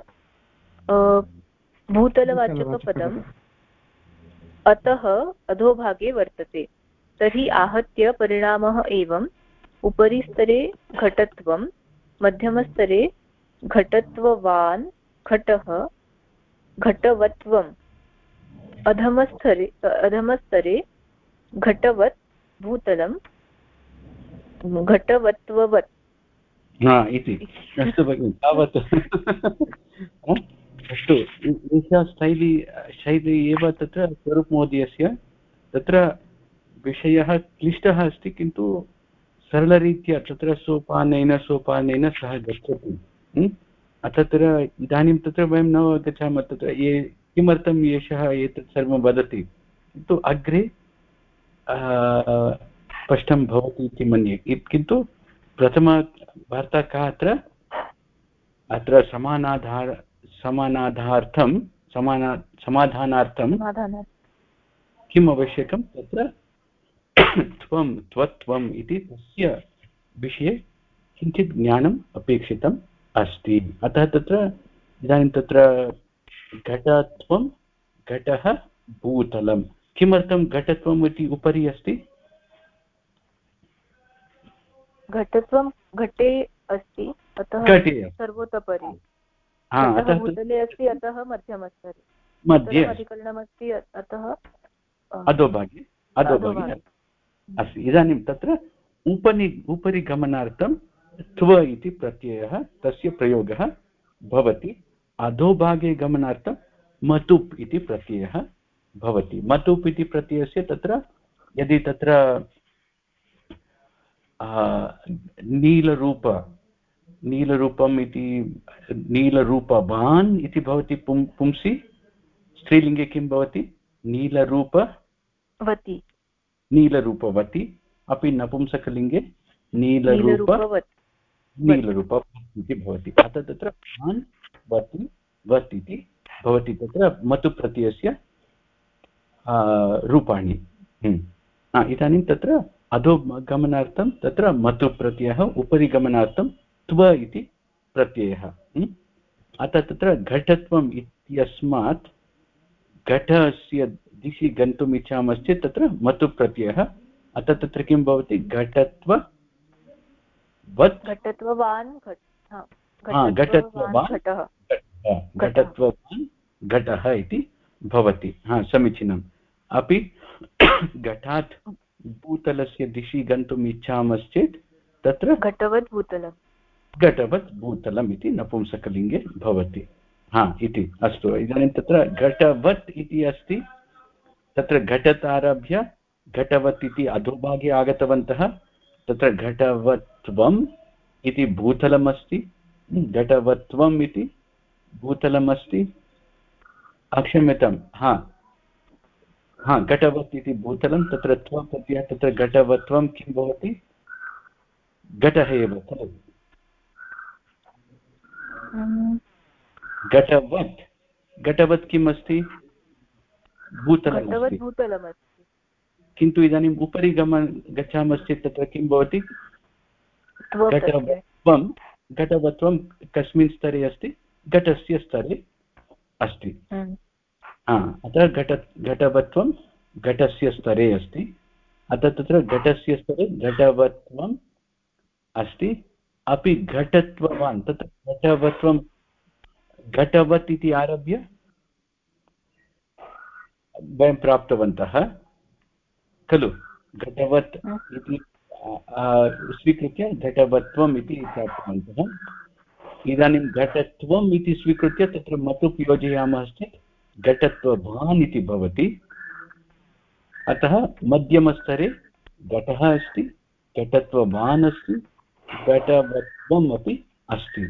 भूतलवाचकपदम्, अतः अधोभागे वर्तते। तर्हि आहत्य परिणामः एवम्: उपरि स्तरे घटत्वं, मध्यमस्तरे घटत्ववान् घटः घटवत्वम्, अधमस्तरे घटवत् भूतलं घटवत्ववत् इति। अस्तु भगिनि, तावत्। अस्तु, एषा शैली एव तत्र स्वरूपमहोदयस्य। तत्र विषयः क्लिष्टः अस्ति, किन्तु सरलरीत्या तत्र सोपानेन सः गच्छति। तत्र इदानीं तत्र वयं न गच्छामः तत्र किमर्थम् एषः एतत् सर्वं वदति, किन्तु अग्रे स्पष्टं भवति इति मन्ये। किन्तु प्रथमवार्ता का अत्र समाधानार्थं किम् आवश्यकं, तत्र त्वत्वम् इति तस्य विषये किञ्चित् ज्ञानम् अपेक्षितम् अस्ति। अतः तत्र इदानीं तत्र घटत्वं घटः भूतलं। किमर्थं घटत्वम् इति उपरि अस्ति? घटत्वं घटे अस्ति, अतः सर्वोतपरि। भूतले अस्ति, अतः मध्यमस्तरे। मध्ये अधिकरणमस्ति, अतः अधोभागे अस्ति। इदानीं तत्र उपरि गमनार्थं त्व इति प्रत्ययः, तस्य प्रयोगः भवति। अधोभागे गमनार्थं मतुप् इति प्रत्ययः भवति। मतुप् इति प्रत्ययस्य तत्र यदि तत्र नीलरूपम् इति नीलरूपवान् इति भवति पुंसि, स्त्रीलिङ्गे किं भवति? नीलरूपवती। अपि नपुंसकलिङ्गे नीलरूपवत् इति भवति। अतः तत्र वान् वति वत् इति भवति तत्र मतुप्रत्ययस्य रूपाणि। इदानीं तत्र अधोगमनार्थं तत्र मतुप्रत्ययः, उपरि गमनार्थं त्व इति प्रत्ययः। अतः तत्र घटत्वम् इत्यस्मात् घटस्य दिशि गन्तुम् इच्छामश्चेत् तत्र मतु प्रत्ययः अतः तत्र किं भवति घटत्ववान् घटः इति भवति समीचीनम् अपि घटात् भूतलस्य दिशि गन्तुम् इच्छामश्चेत् तत्र घटवत् भूतलम् इति नपुंसकलिङ्गे भवति इति अस्तु इदानीं तत्र घटवत् इति अस्ति तत्र घटत् आरभ्य घटवत् इति अधोभागे आगतवन्तः तत्र घटवत्वम् इति भूतलम् अस्ति घटवत्वम् इति भूतलम् अस्ति क्षम्यतां घटवत् इति भूतलं तत्र त्वं प्रत्ययः तत्र घटवत्वं किं भवति घटः एव खलु घटवत् किम् अस्ति भूतलमस्ति किन्तु इदानीम् उपरि गच्छामश्चेत् तत्र किं भवति घटवत्वं कस्मिन् स्तरे अस्ति घटस्य स्तरे अस्ति अतः घटवत्वं घटस्य स्तरे अस्ति अतः तत्र घटस्य स्तरे घटवत्वम् अस्ति अपि घटत्ववान् तत्र घटवत्वं घटवत् इति आरभ्य वयं प्राप्तवन्तः खलु घटवत् इति स्वीकृत्य घटवत्वम् इति प्राप्तवन्तः इदानीं घटत्वम् इति स्वीकृत्य तत्र मतुप् योजयामः चेत् घटत्ववान् इति भवति अतः मध्यमस्तरे घटः अस्ति घटत्ववान् अस्ति घटवत्वम् अपि अस्ति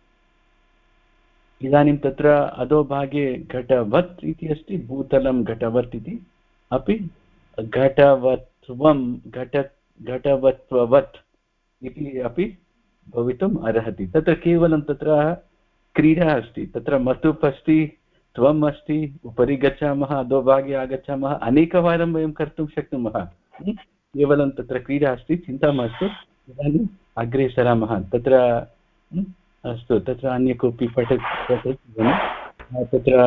इदानीं तत्र अधोभागे घटवत् इति अस्ति भूतलं घटवत् इति अपि घटवत्वं घटवत्ववत् इति अपि भवितुम् अर्हति तत्र केवलं तत्र क्रीडा अस्ति तत्र मतुप् अस्ति त्वम् अस्ति उपरि गच्छामः अधोभागे आगच्छामः अनेकवारं वयं कर्तुं शक्नुमः केवलं तत्र क्रीडा अस्ति चिन्ता मास्तु इदानीम् अग्रे सरामः तत्र अस्तु तत्र अन्य कोऽपि पठति तत्र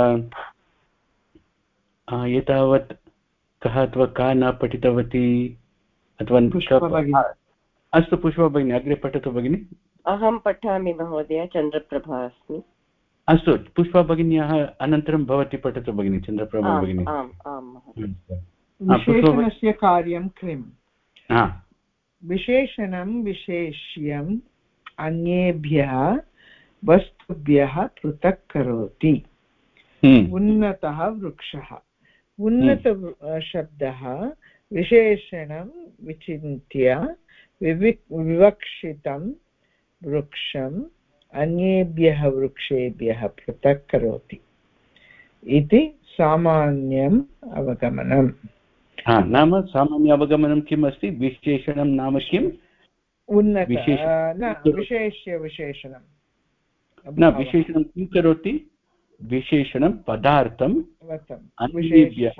एतावत् कः अथवा का न पठितवती अथवा अस्तु पुष्पा भगिनी अग्रे पठतु भगिनि अहं पठामि महोदय चन्द्रप्रभा अस्मि अस्तु पुष्पा भगिन्याः अनन्तरं भवती पठतु भगिनी चन्द्रप्रभा भगिनी विशेषणस्य कार्यं क्रिम् विशेषणं विशेष्यम् अन्येभ्यः वस्तुभ्यः पृथक् करोति उन्नतः वृक्षः उन्नत शब्दः विशेषणं विचिन्त्य विवक्षितं वृक्षम् अन्येभ्यः वृक्षेभ्यः पृथक् करोति इति सामान्यम् अवगमनम् नाम सामान्य अवगमनं किम् अस्ति विशेषणं नाम किम् उन्नत विशेषणं न विशेषणं किं करोति विशेषणं पदार्थं अन्येभ्यः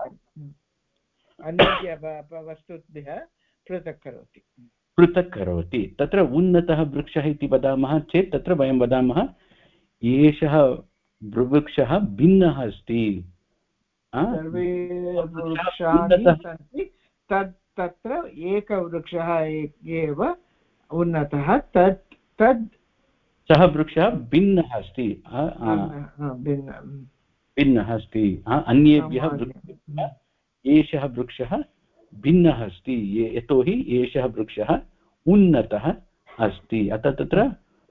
वस्तुभ्यः पृथक् करोति तत्र उन्नतः वृक्षः इति वदामः चेत् तत्र वयं वदामः एषः वृक्षः भिन्नः अस्ति सर्वे वृक्षाः सन्ति तत्र एकवृक्षः एव उन्नतः तद् सः वृक्षः भिन्नः अस्ति भिन्नः अस्ति अन्येभ्यः वृक्षेभ्यः एषः वृक्षः भिन्नः अस्ति यतोहि एषः वृक्षः उन्नतः अस्ति अतः तत्र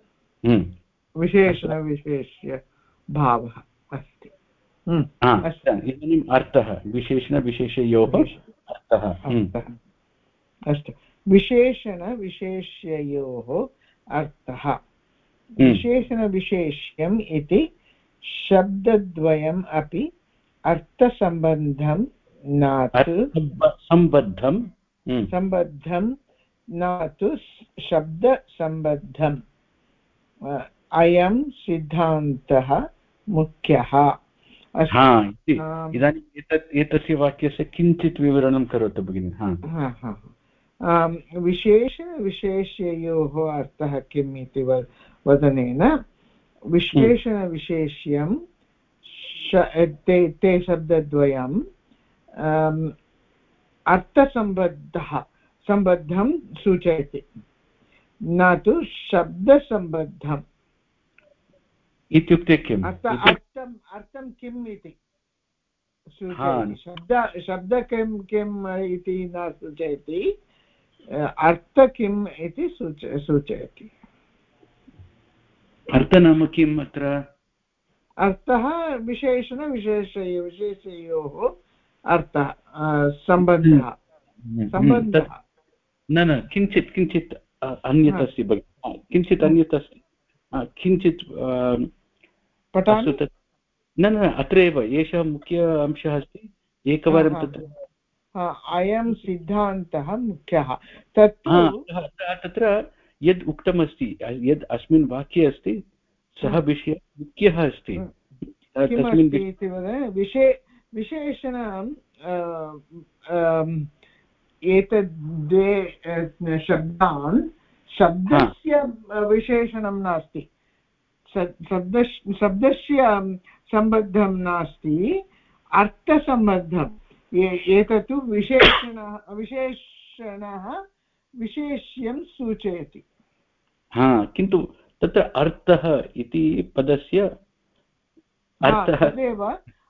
विशेष्य भावः अस्ति इदानीम् अर्थः विशेषणविशेषयोः अर्थः अस्तु विशेषणविशेष्ययोः अर्थः विशेषणविशेष्यम् इति शब्दद्वयम् अपि अर्थसम्बन्धं न सम्बद्धं न तु शब्दसम्बद्धम् अयं सिद्धान्तः मुख्यः इदानीम् एतस्य वाक्यस्य किञ्चित् विवरणं करोतु भगिनि विशेषणविशेष्ययोः अर्थः किम् इति वदनेन विशेषणविशेष्यं ते शब्दद्वयं सम्बद्धं सूचयति न तु शब्दसम्बद्धम् इत्युक्ते किम् अर्थं किम् इति सूचयति शब्द किम् इति न सूचयति अर्थ किम् इति सूचयति अर्थ नाम किम् अत्र अर्थः विशेषणविशेषयोः अर्थः सम्बन्धः न किञ्चित् अन्यत् अस्ति भगिनि किञ्चित् अन्यत् अस्ति किञ्चित् न अत्रैव एषः मुख्य अंशः अस्ति एकवारं तत्र अयं सिद्धान्तः मुख्यः तत्र यद् उक्तमस्ति यद् अस्मिन् वाक्ये अस्ति सः विषयः मुख्यः अस्ति विशेषणं एतद् द्वे शब्दान् शब्दस्य विशेषणं नास्ति शब्दस्य सम्बद्धं नास्ति अर्थसम्बद्धम् एतत् तु विशेषणः विशेष्यं सूचयति किन्तु तत्र अर्थः इति पदस्य अर्थः तदेव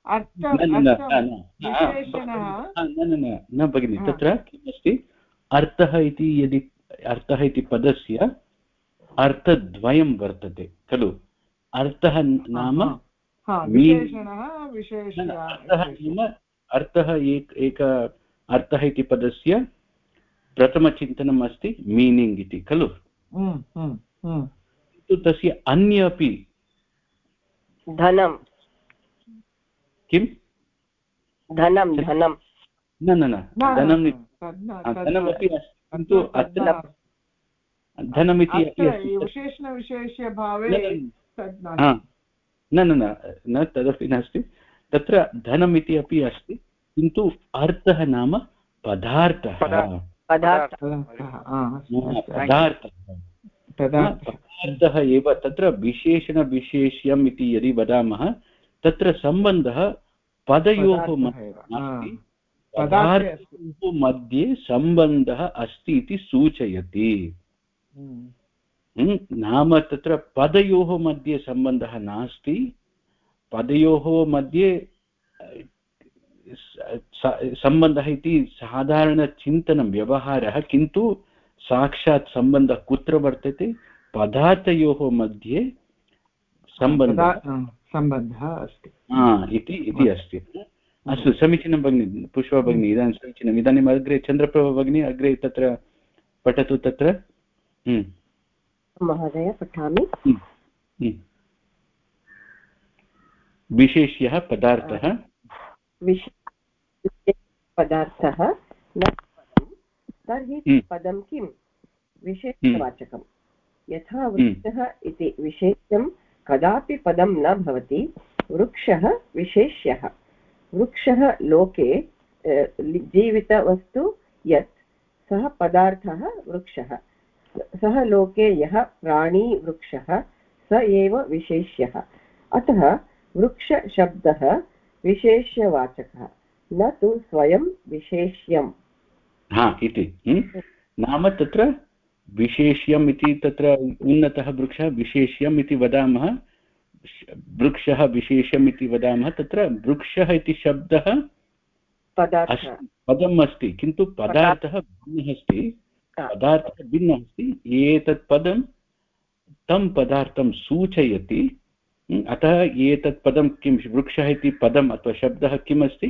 न भगिनि तत्र किमस्ति अर्थः इति यदि अर्थः इति पदस्य अर्थद्वयं वर्तते खलु अर्थः नाम अर्थः एक अर्थः इति पदस्य प्रथमचिन्तनम् अस्ति मीनिङ्ग् इति खलु तस्य अन्य अपि धनं किं धनं धनमपि अस्ति किन्तु अत्र धनमिति विशेषणविशेष्यभावे न तदपि नास्ति तत्र धनमिति अपि अस्ति किन्तु अर्थः नाम पदार्थः एव तत्र विशेषणविशेष्यम् इति यदि वदामः तत्र सम्बन्धः पदयोः नास्ति पदार्थयोः मध्ये सम्बन्धः अस्ति इति सूचयति नाम तत्र पदयोः मध्ये सम्बन्धः नास्ति पदयोः मध्ये सम्बन्धः इति साधारणचिन्तनं व्यवहारः किन्तु साक्षात् सम्बन्धः कुत्र वर्तते पदार्थयोः मध्ये सम्बन्धः अस्ति इति अस्ति अस्तु समीचीनं भगिनि पुष्पा भगिनी इदानीं समीचीनम् इदानीम् अग्रे चन्द्रप्रभा भगिनी अग्रे तत्र पठतु तत्र महोदय पठामि विशेष्यः पदार्थः पदार्थः न तर्हि पदं किं विशेषवाचकं यथा वृक्षः इति विशेष्यं कदापि पदं न भवति वृक्षः विशेष्यः वृक्षः लोके जीवितवस्तु यत् सः पदार्थः वृक्षः सः लोके यः प्राणी वृक्षः स एव विशेष्यः अतः वृक्षशब्दः विशेष्यवाचकः न तु स्वयं विशेष्यम् इति नाम तत्र विशेष्यम् इति तत्र उन्नतः वृक्षः विशेष्यम् इति वदामः वृक्षः विशेष्यम् इति वदामः तत्र वृक्षः इति शब्दः पदम् अस्ति किन्तु पदार्थः भिन्नः अस्ति पदार्थः भिन्नः अस्ति एतत् पदं तं पदार्थं सूचयति अतः एतत् पदं किं वृक्षः इति पदम् अथवा शब्दः किम् अस्ति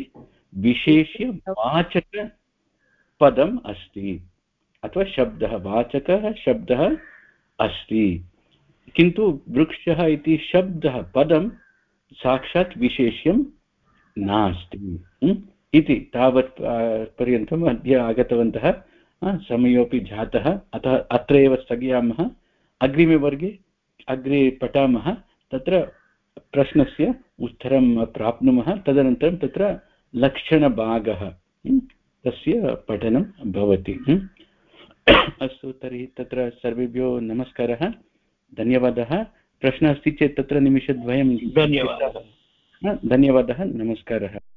विशेष्यवाचकपदम् अस्ति अथवा शब्दः वाचकः शब्दः अस्ति किन्तु वृक्षः इति शब्दः पदं साक्षात् विशेष्यं नास्ति इति तावत् पर्यन्तम् अद्य आगतवन्तः समयोपि जातः अतः अत्र एव स्थगयामः अग्रिमे वर्गे अग्रे पठामः तत्र प्रश्नस्य उत्तरं प्राप्नुमः तदनन्तरं तत्र लक्षणभागः तस्य पठनं भवति अस्तु तर्हि तत्र सर्वेभ्यो नमस्कारः धन्यवादः प्रश्नः अस्ति चेत् तत्र निमिषद्वयं धन्यवादः धन्यवादः नमस्कारः।